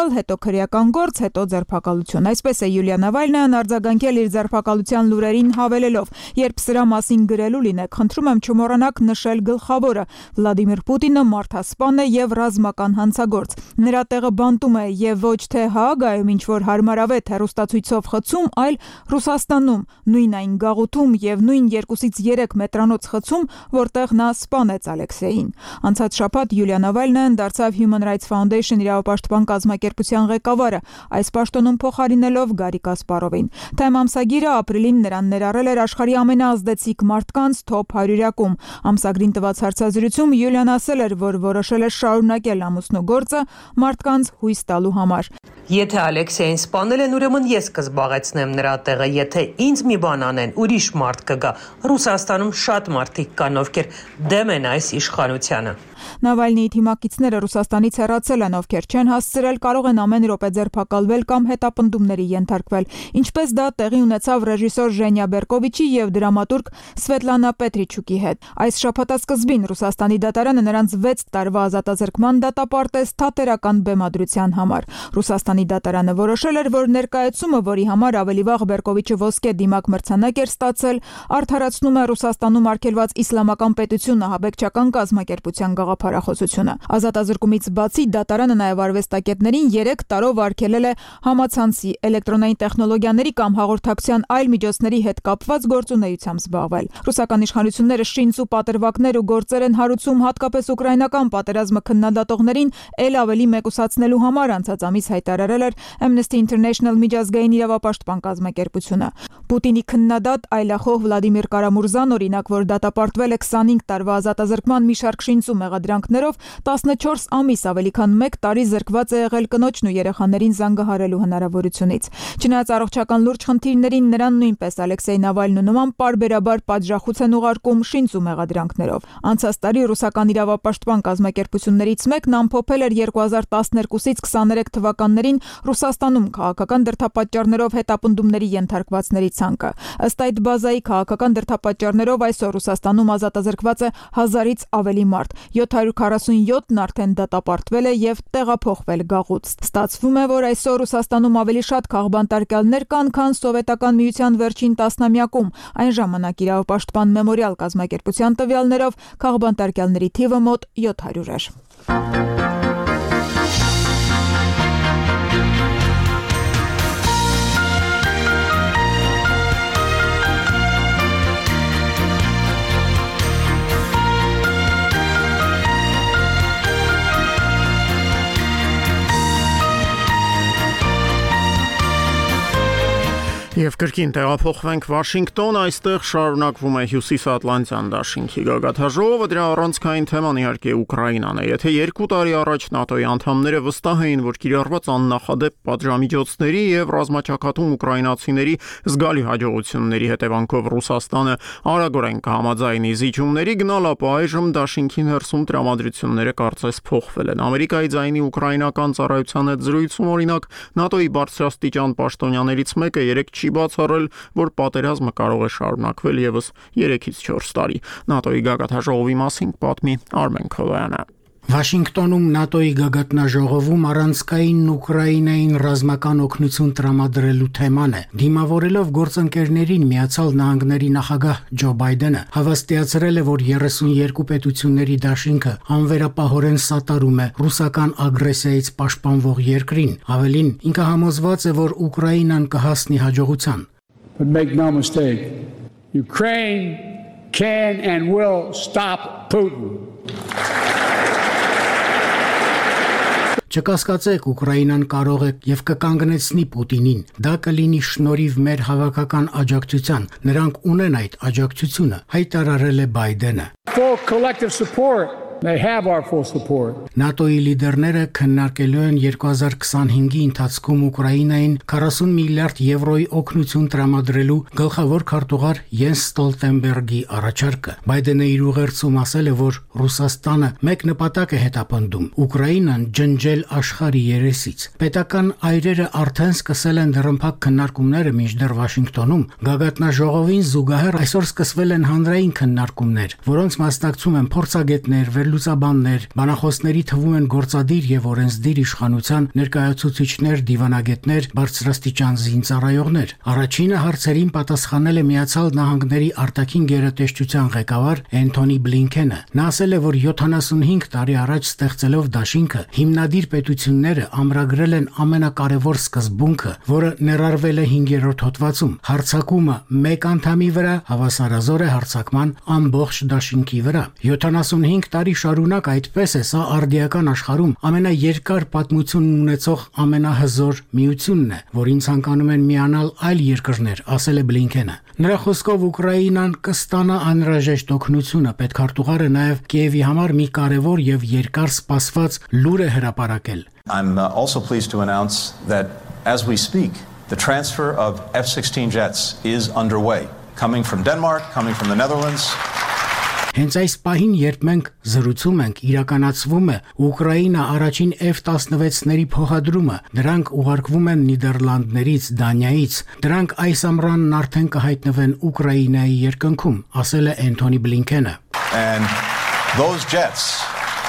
հրաժարվել, հետո քրեական գործ, հետո ձերբակալություն։ Այսպես է Յուլիա Նավալնյան արձագանքել իր ձերբակալության լուրերին, հավելելով. «Երբ սրա մասին գրելու լինեք, խնդրում եմ չմոռանաք նշել գլխավորը. Վլադիմիր Պուտինը մարդասպան է եւ ռազմական հանցագործ։ Նրա տեղը բանտում է եւ ոչ թե Հաագայում ինչ որ հարմարավետ հեռուստացույցով խցում, այլ Ռուսաստանում, նույն այն գաղութում եւ նույն 2-ից 3 մետրանոց խցում, որտեղ նա սպանեց Ալեքսեյին»։ Անցած շաբաթ Յուլիա Նավալնյան դարձավ Human Rights Foundation իրավապաշտպան կազմակերպության ղեկավարը, այս պաշտոնում փոխարինելով Գարի Կասպարովին։ Time ամսագիրը ապրիլին նրան ներառել էր աշխարհի ամենաազդեցիկ մարդկանց top 100-ակում։ Ամսագրին տված հարցազրույցում Յուլիան ասել էր, որ որոշել է շարունակել ամուսնու գործը մարդկանց հույս տալու համար։ Եթե Ալեքսեյին սպանել են, ուրեմն ես կզբաղեցնեմ նրա տեղը, եթե ինձ մի բան անեն, ուրիշ մարդ կգա։ Ռուսաստանում շատ մարդիկ կան, ովքեր դեմ են այս իշխանությանը։ Նավալնիի թիմակիցները Ռուսաստանից հեռացել են, ովքեր չեն հասցրել, կարող են ամեն րոպե ձերբակալվել կամ հետապնդումների ենթարկվել։ Ինչպես դա տեղի ունեցավ ռեժիսոր Ժենյա Բերկովիչի եւ դրամատուրգ Սվետլանա Պետրիչուկի հետ։ Այս շաբաթասկզբին Ռուսաստանի դատարանը նրանց 6 տարվա ազատազրկման դատապարտեց թատերական բեմադրության համար։ Ռուսաստանի դատարանը որոշել էր, որ ներկայացումը, որի համար ավելի վաղ Բերկովիչը ոսկե դիմակ մրցանակ էր ստացել, արդարացնում է Ռուսաստանում արգելված իսլամական պետություն ահաբեկչական կազմակերպության գաղափարախոսությունը։ Ազատազրկումից բացի դատարանը նաև արվեստագետներին 3 տարով արգելել է համացանցի, էլեկտրոնային տեխնոլոգիաների կամ հաղորդակցության այլ միջոցների հետ կապված գործունեությամբ զբաղվել։ Ռուսական իշխանությունները շինց ու պատրվակներ ու գործեր են հարուցում հատկապես ուկրաինական պատերազմը քննադատողներին ել ավելի մեկուսացնելու համար, անցած ամիս հայտարարել էր Amnesty International միջազգային իրավապաշտպան կազմակերպությունը։ Պուտինի քննադատ այլախոհ Վլադիմիր Կարամուրզան օրինակ, որ դատապարտվել է 25 տարվա ազատազրկման մի շարք շինց ու մեղադրանքներով, 14 ամիս ավելի քան 1 տարի զրկված է եղել կնոջն ու երեխաներին զանգահարելու հնարավորությունից։ Չնայած առողջական լուրջ խնդիրներին, նրան նույնպես Ալեքսեյ Նավալնու նման պարբերաբար պատժախոց են ուղարկում շինց ու մեղադրանքներով։ Անցած տարի ռուսական իրավապաշտպան կազմակերպություններից մեկն ամփոփել էր 2012-ից 23 թվականներին Ռուսաստանում քաղաքական դրդապատճառներով հետապնդումների ենթարկվածների ցանկը։ Ըստ այդ բազայի քաղաքական դրդապատճառներով այսօր Ռուսաստանում ազատազրկված է 1000-ից ավելի մարդ, 747-ն արդեն դատապարտվել է եւ տեղափոխվել գաղութ։ Ստացվում է, որ այսօր Ռուսաստանում ավելի շատ քաղբանտարկյալներ կան, քան Սովետական միության վերջին տասնամյակում։ Այն ժամանակ իրավապաշտպան մեմորիալ կազմակերպության տվյալներով քաղբանտարկյալների թիվը մոտ 700 էր։ Եվ կրկին տեղափոխվենք Վաշինգտոն, այստեղ շարունակվում է Հյուսիսատլանտյան դաշինքի գագաթաժողովը, դրա առանցքային թեման իհարկե Ուկրաինան է։ Եթե 2 տարի առաջ ՆԱՏՕ-ի անդամները վստահ էին, որ կիրառված աննախադեպ պատժամիջոցների եւ ռազմաճակատում ուկրաինացիների զգալի հաջողությունների հետևանքով Ռուսաստանը արագորեն կհամաձայնի զիջումների գնալ, ապա այժմ դաշինքի ներսում տրամադրությունները կարծես փոխվել են։ Ամերիկայի ձայնի ուկրաինական ծառայության հետ զրույցում օրինակ ՆԱՏՕ-ի բարձրաստիճան պաշտոնյաներից մեկը երեք չի բացառել, որ պատերազմը կարող է շարունակվել եւս 3-ից 4 տարի։ ՆԱՏՕ-ի գագաթաժողովի մասին պատմի Արմեն Քովյանը։ Վաշինգտոնում ՆԱՏՕ-ի գագաթնաժողովում առանցքային Ուկրաինային ռազմական օգնություն տրամադրելու թեման է։ Դիմավորելով գործընկերներին Միացյալ Նահանգների նախագահ Ջո Բայդենը հավաստիացրել է, որ 32 պետությունների դաշինքը անվերապահորեն սատարում է ռուսական ագրեսիայից պաշտպանվող երկրին։ Ավելին, ինքը համոզված է, որ Ուկրաինան կհասնի հաջողության։ But make no mistake, Ukraine can and will stop Putin. Չկասկածեք, Ուկրաինան կարող է եւ կկանգնեցնի Պուտինին։ Դա կլինի շնորհիվ մեր հավաքական աջակցության։ Նրանք ունեն այդ աջակցությունը, հայտարարել է Բայդենը։ Full collective support. They have our full support. ՆԱՏՕ-ի լիդերները քննարկելու են 2025-ի ընթացքում Ուկրաինային 40 միլիարդ եվրոյի օգնություն տրամադրելու գլխավոր քարտուղար Յենս Ստոլտենբերգի առաջարկը։ Բայդենը իր ուղերձում ասել է, որ Ռուսաստանը մեկ նպատակ է հետապնդում՝ Ուկրաինան ջնջել աշխարհի երեսից։ Պետական այրերը արդեն սկսել են դռնփակ քննարկումները, մինչդեռ Վաշինգտոնում գագաթնաժողովին զուգահեռ այսօր սկսվել են հանրային քննարկումներ, որոնց մասնակցում են փորձագետներ, վերլուծաբաններ, բանախոսների թվում են գործադիր եւ օրենսդիր իշխանության ներկայացուցիչներ, դիվանագետներ, բարձրաստիճան զինծառայողներ։ Առաջինը հարցերին պատասխանել է Միացյալ Նահանգների արտաքին գերատեսչության ղեկավար Էնթոնի Բլինքենը։ Նա ասել է, որ 75 տարի առաջ ստեղծելով դաշինքը հիմնադիր պետությունները ամրագրել են ամենակարևոր սկզբունքը, որը ներառվել է 5-րդ հոդվածում։ Հարձակումը մեկ անդամի վրա հավասարազոր է հարձակման ամբողջ դաշինքի վրա։ 75 տարի շարունակ այդպես է, սա արդիական աշխարհում ամենաերկար պատմությունն ունեցող ամենահզոր միությունն է, որին ցանկանում են միանալ այլ երկրներ, ասել է Բլինքենը։ Նրա խոսքով Ուկրաինան կստանա անհրաժեշտ օգնությունը, պետքարտուղարը նաև Կիևի համար մի կարևոր եւ երկար սպասված լուր է հրապարակել։ I'm also pleased to announce that as we speak, the transfer of F-16 jets is underway, coming from Denmark, coming from the Netherlands. Հենց այս պահին, երբ մենք զրուցում ենք, իրականացվում է Ուկրաինա առաջին F-16-ների փոխադրումը։ Դրանք ուղարկվում են Նիդերլանդներից, Դանիայից։ Դրանք այս ամռանն արդեն կհայտնվեն Ուկրաինայի երկնքում, ասել է Էնթոնի Բլինքենը։ And those jets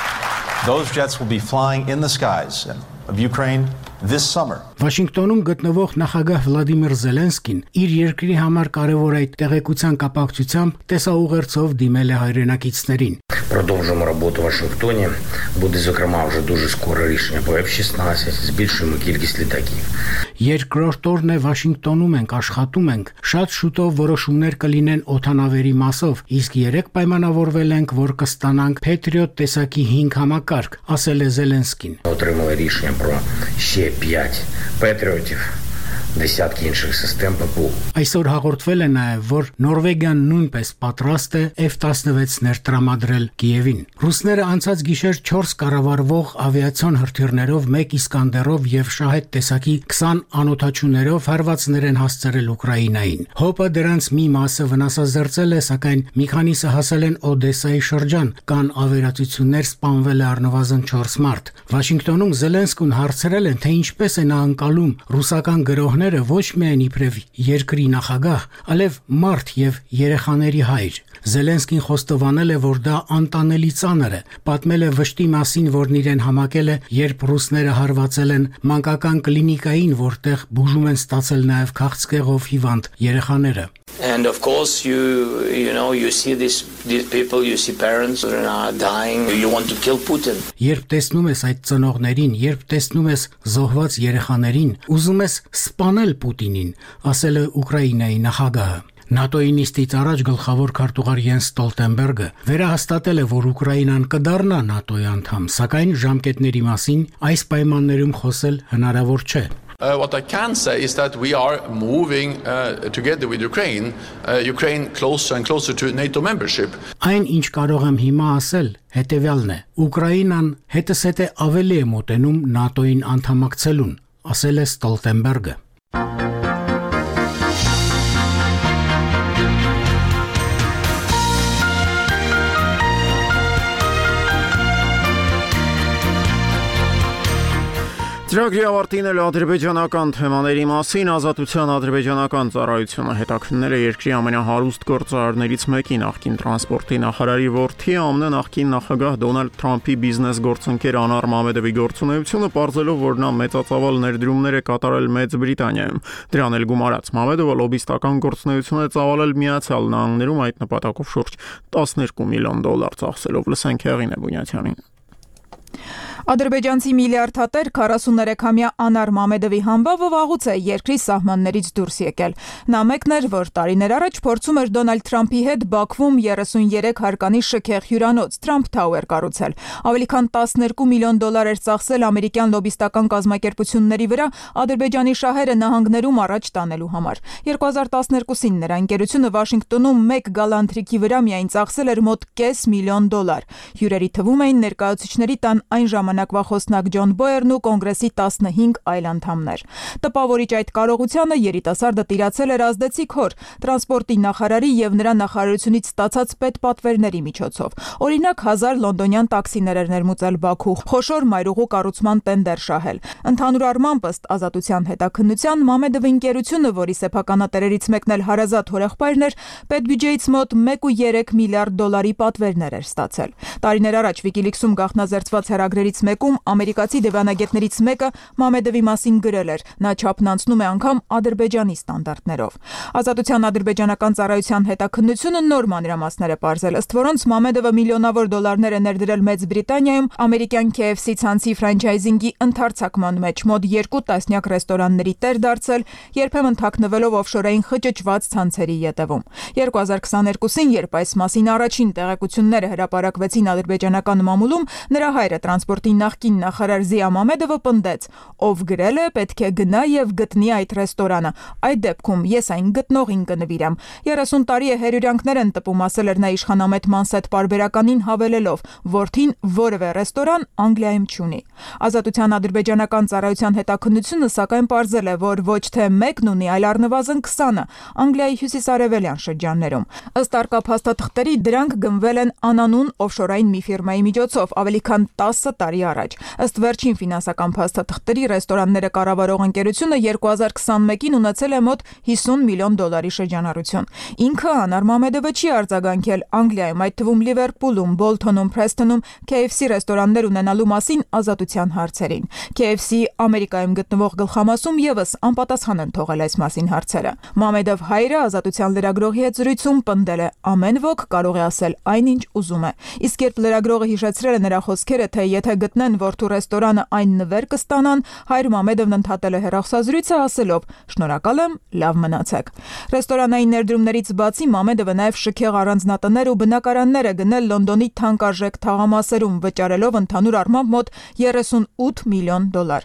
will be flying in the skies of Ukraine this summer. Վաշինգտոնում գտնվող նախագահ Վլադիմիր Զելենսկին իր երկրի համար կարևոր այդ տեղեկության կապակցությամբ տեսաուղերձով դիմել է հայրենակիցներին։ Продовжуємо роботу в Вашингтоні. Буде, зокрема, вже дуже скоро рішення по F-16, збільшуємо кількість літаків. Երկրորդ օրն է Վաշինգտոնում ենք, աշխատում ենք։ Շատ շուտով որոշումներ կլինեն օդանավերի մասով, իսկ երեք պայմանավորվել ենք, որ կստանանք Patriot տեսակի 5 համակարգ, ասել է Զելենսկին։ Отримали рішення про ще 5 Patriotів. Դեսյատки інших систем ППУ։ Այսօր հաղորդվել է նաև, որ Նորվեգիան նույնպես պատրաստ է F-16-ներ տրամադրել Կիևին։ Ռուսները անցած գիշեր 4 կառավարվող ավիացիոն հրթիռներով, 1 Իսկանդերով եւ Շահեդ տեսակի 20 անօդաչուներով հարվածներ են հասցրել Ուկրաինային։ ՀՕՊ-ը դրանց մի մասը վնասազերծել է, սակայն մի քանիսը հասել են Օդեսայի շրջան, կան ավերածություններ, սպանվել է առնվազն 4 մարդ։ Վաշինգտոնում Զելենսկուն հարցրել են, թե ինչպես է նա անցալում ռուսական գրոհները ոչ միայն իբրև երկրի նախագահ, այլև մարդ եւ երեխաների հայր։ Զելենսկին խոստովանել է, որ դա անտանելի ծանր է, պատմել է վշտի մասին, որն իրեն համակել է, երբ ռուսները հարվածել են մանկական կլինիկային, որտեղ բուժում են ստացել նաև քաղցկեղով հիվանդ երեխաները։ And of course you see these people, you see parents who are dying, you want to kill Putin. Երբ տեսնում ես այդ ծնողներին, երբ տեսնում ես զոհված երեխաներին, ուզում ես սպանել Պուտինին, ասել է Ուկրաինայի նախագահը։ ՆԱՏՕ-ի նիստից առաջ գլխավոր քարտուղար Յենս Ստոլտենբերգը վերահաստատել է, որ Ուկրաինան կդառնա ՆԱՏՕ-ի անդամ, սակայն ժամկետների մասին այս պայմաններում խոսել հնարավոր չէ։ What I can say is that we are moving together with Ukraine closer and closer to NATO membership. Այն ինչ կարող եմ հիմա ասել, հետևյալն է. Ուկրաինան հետսեթե ավելի է մոտենում ՆԱՏՕ-ին անդամակցելուն, ասել է Ստոլտենբերգը։ Ծրագրի ավարտին էլ ադրբեջանական թեմաների մասին ազատության ադրբեջանական ծառայությունը հետաքննել է երկրի ամենահարուստ գործարարներից մեկի նախկին տրանսպորտի նախարարի որդի ԱՄՆ նախկին նախագահ Դոնալդ Թրամփի բիզնես գործընկեր Անար Մամեդովի գործունեությունը, պարզելով, որ նա մեծածավալ ներդրումներ է կատարել Մեծ Բրիտանիայում։ Դրան էլ գումարած Մամեդովը լոբիստական գործունեություն է ծավալել Միացյալ Նահանգներում, այդ նպատակով շուրջ $12 միլիոն ծախսելով։ Լսենք Հեղին Բունյաթյանին։ Ադրբեջանցի միլիարդատեր 43-ամյա Անար Մամեդովի համբավը վաղուց է երկրի սահմաններից դուրս եկել։ Նա մեկն էր, որ տարիներ առաջ փորձում էր Դոնալդ Թրամփի հետ Բաքվում 33 հարկանի շքեղ հյուրանոց Trump Tower կառուցել։ Ավելի քան $12 միլիոն էր ծախսել ամերիկյան լոբիստական կազմակերպությունների վրա Ադրբեջանի շահերը նահանգներում առաջ տանելու համար։ 2012-ին նրա ընկերությունը Վաշինգտոնում մեկ գալանթրիկի վրա միայն ծախսել էր մոտ $500,000։ Հյուրերի թվում էին ներկայացուցիչների տան այն ժամանակ ժամանակվա խոսնակ Ջոն Բոերն ու կոնգրեսի 15 այլ անդամներ։ Տպավորիչ այդ կարողությանը երիտասարդը տիրացել էր ազդեցիկ հոր, տրանսպորտի նախարարի եւ նրա նախարարությունից ստացած պետպատվերների միջոցով։ Օրինակ 1000 լոնդոնյան տաքսիներ էր ներմուծել Բաքու, խոշոր մայրուղու կառուցման տենդեր շահել։ Ընդհանուր առմամբ ըստ Ազատության հետաքննության Մամեդովի ընկերությունը, որի սեփականատերերից մեկն էլ հարազատ հորեղբայրն էր, պետբյուջեից մոտ 1.3 միլիարդ դոլարի պատվերներ էր ստացել։ Տարիներ առաջ Wikileaks-ում գաղտնազերծված հեռագրերից մեկում ամերիկացի դիվանագետներից մեկը Մամեդովի մասին գրել էր. նա չափն անցնում է անգամ Ադրբեջանի ստանդարտներով։ Ազատության ադրբեջանական ծառայության հետաքննությունը նոր մանրամասներ է պարզել, ըստ որոնց Մամեդովը միլիոնավոր դոլարներ է ներդրել Մեծ Բրիտանիայում ամերիկյան KFC ցանցի ֆրանչայզինգի ընդարձակման մեջ, մոտ 2 տասնյակ ռեստորանների տեր դարձել, երբեմն թաքնվելով օֆշորային խճճված ցանցերի ետևում։ 2022-ին, երբ այս մասին առաջին տեղեկությունները հրապարակվեցին ադրբեջանական մամուլում, նրա հայրը տրանսպորտի նախկին նախարար Զիա Մամեդովը պնդեց. ով գրել է, պետք է գնա եւ գտնի այդ ռեստորանը։ Այդ դեպքում ես այն գտնողին կնվիրեմ։ 30 տարի է հերյուրյանքներ են տպում, ասել էր նա իշխանամետ Մանսետ պարբերականին հավելելով, որդին որևէ ռեստորան Անգլիայում չունի։ Ազատության ադրբեջանական ծառայության հետաքննությունը սակայն պարզել է, որ ոչ թե մեկն ունի, այլ առնվազն 20-ը Անգլիայի հյուսիսարևելյան շրջաններում։ Ըստ արկա փաստաթղթերի դրանք գնվել են անանուն օֆշորային մի ֆիրմայի միջոցով ավելի քան 10 տարի առաջ։ Ըստ վերջին ֆինանսական փաստաթղթերի ռեստորանները կառավարող ընկերությունը 2021-ին ունեցել է մոտ 50 միլիոն դոլարի շրջանառություն։ Ինքը Անար Մամեդովը չի արձագանքել Անգլիայում, այդ թվում Լիվերպուլում, Բոլթոնում, Փրեսթոնում KFC ռեստորաններ ունենալու մասին ազատության հարցերին։ KFC Ամերիկայում գտնվող գլխամասում եւս անպատասխան են թողել այս մասին հարցերը։ Մամեդով հայրը ազատության լրագրողի հետ զրույցում պնդել է. ամեն ոք կարող է ասել այնինչ ուզում է։ Իսկ երբ լրագրողը հիշեցրել է նրա խոսքերը, թե եթե գտնեն որդու ռեստորանը այն նվեր կստանան, հայր Մամեդովն ընդհատել է հեռախոսազրույցը ասելով. շնորհակալ եմ, լավ մնացեք։ Ռեստորանային ներդրումներից բացի Մամեդովը նաև շքեղ առանձնատներ ու բնակարաններ է գնել Լոնդոնի թանկարժեք թաղամասերում, վճարելով ընդհանուր առմամբ մոտ 38 միլիոն դոլար։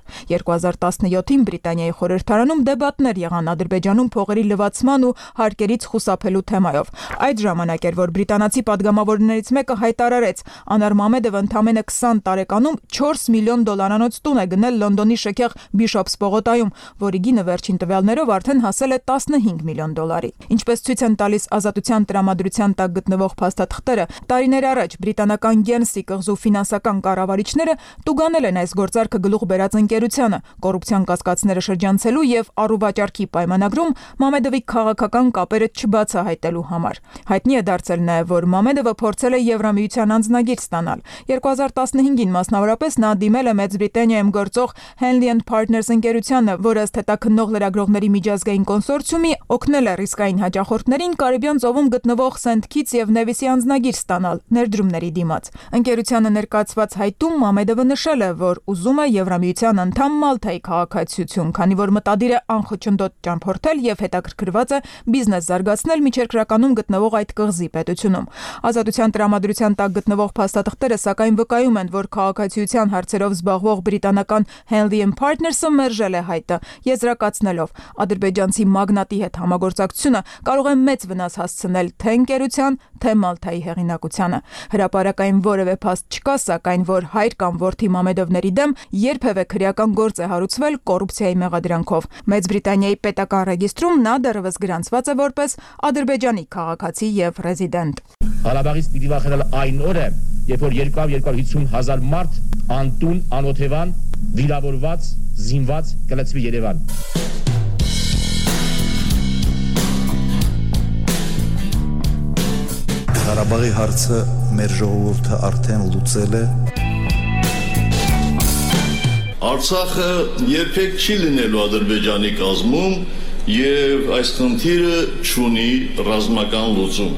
2017-ին Բրիտանիայի խորհրդարանում դեբատներ եղան Ադրբեջանում փողերի լվացման ու հարկերից խուսափելու թեմայով։ Այդ ժամանակ էր, որ բրիտանացի падգամավորներից մեկը հայտարարեց. Անար Մամեդովը ընդամենը 20 տարեկանում 4 միլիոն դոլարանոց տուն է գնել Լոնդոնի շքեղ Բիշոփս պողոտայում, որի գինը վերջին տվյալներով արդեն հասել է 15 միլիոն դոլարի։ Ինչպես ցույց են տալիս ազատության տրամադրության տակ գտնվող փաստաթղթերը, տարիներ առաջ բրիտանական Գերնսի կղզու ֆինանսական կառավարիչները տուգանել են այս գործարքը գլուխ բերած ընկերությանը, կոռուպցիոն կասկածները շրջանցելու եւ առուվաճառքի պայմանագրում Մամեդովի քաղաքական կապերը չբացահայտելու համար։ Հայտնի է դարձել նաեւ, որ Մամեդովը փորձել է Եվրամիության անձնագիր ստանալ։ 2015-ին մասնավորապես նա դիմել է Մեծ Բրիտանիայում գործող Henley & Partners ընկերությանը, որը ըստ հետաքննող լրագրողների միջազգային կոնսորցիումի օգնել է ռիսկային հաճախորդներին Կարիբյան ծովում գտնվող Սենթ Քիթս եւ Նևիսի անձնագիր ստանալ ներդրումների դիմաց։ Ընկերությանը ներկայացված հայտում Մամեդովը նշել է, որ ուզում է Եվրամիության անդամ Մալթայի քաղաքացիություն, քանի որ մտադիր է անխոչնդոտ ճամփորդել եւ հետաքրքրված է բիզնես զարգացնել միջերկրականում գտնվող այդ կղզի պետությունում։ Ազատության տրամադրության տակ գտնվող փաստաթղթերը սակայն վկայում են, որ քաղաքացիության հարցերով զբաղվող բրիտանական Henley & Partners-ը մերժել է հայտը, եզրակացնելով. ադրբեջանցի մագնատի հետ համագործակցությունը կարող է մեծ վնաս հասցնել թե ընկերության, թե Մալթայի հեղինակությանը։ Հրապարակային որևէ փաստ չկա, սակայն որ հայր կամ որդի Մամեդովների դեմ երբևէ քրեական գործ է հարուցվել կոռուպցիայի մեղադրանքով։ Մեծ Բրիտանիայի պետական ռեգիստրում նա դեռևս գրանցված է որպես Ադրբեջանի քաղաքացի եւ ռեզիդենտ։ Ղարաբաղից պիտի վախենալ այն օրը, երբ որ 250 հազար մարդ անտուն, անօթևան, վիրավորված, զինված կլցվի Երևան։ Ղարաբաղի հարցը մեր ժողովուրդը արդեն լուծել է։ Արցախը երբեք չի լինելու Ադրբեջանի կազմում եւ այս խնդիրը չունի ռազմական լուծում։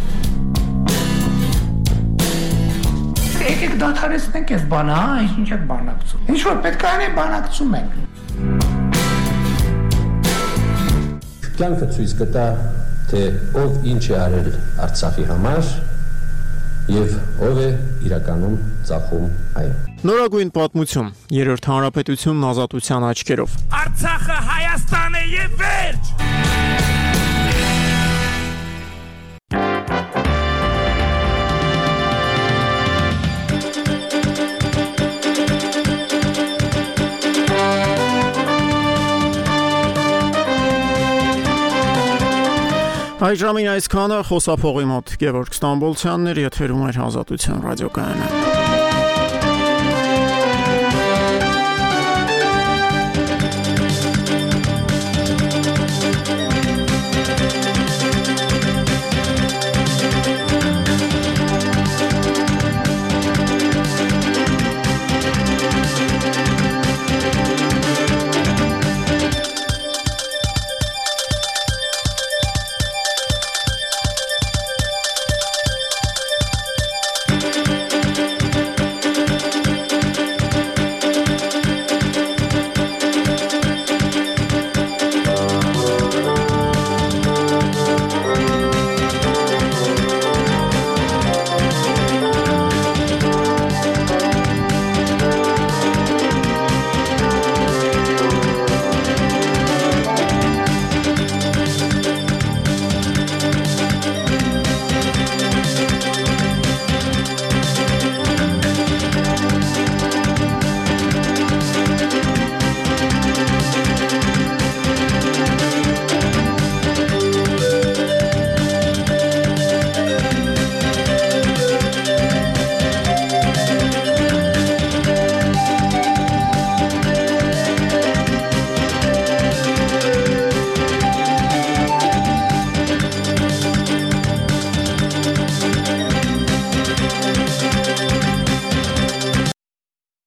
Եկեք դադարեցնենք այս բանը, ինչ եք բանակցում։ Ինչ որ պետք է անենք, բանակցում ենք։ Կյանքը ցույց կտա, թե ով ինչ է արել Արցախի համար եւ ով է իրականում ծախում այն։ Նորագույն պատմություն, Երրորդ հանրապետությունն ազատության աչքերով։ Արցախը Հայաստան է եւ վերջ։ Այժմին այսքանը խոսափողի մոտ Գևորգ Ստամբոլցյանն էր, եթերում էր Ազատության ռադիոկայանը։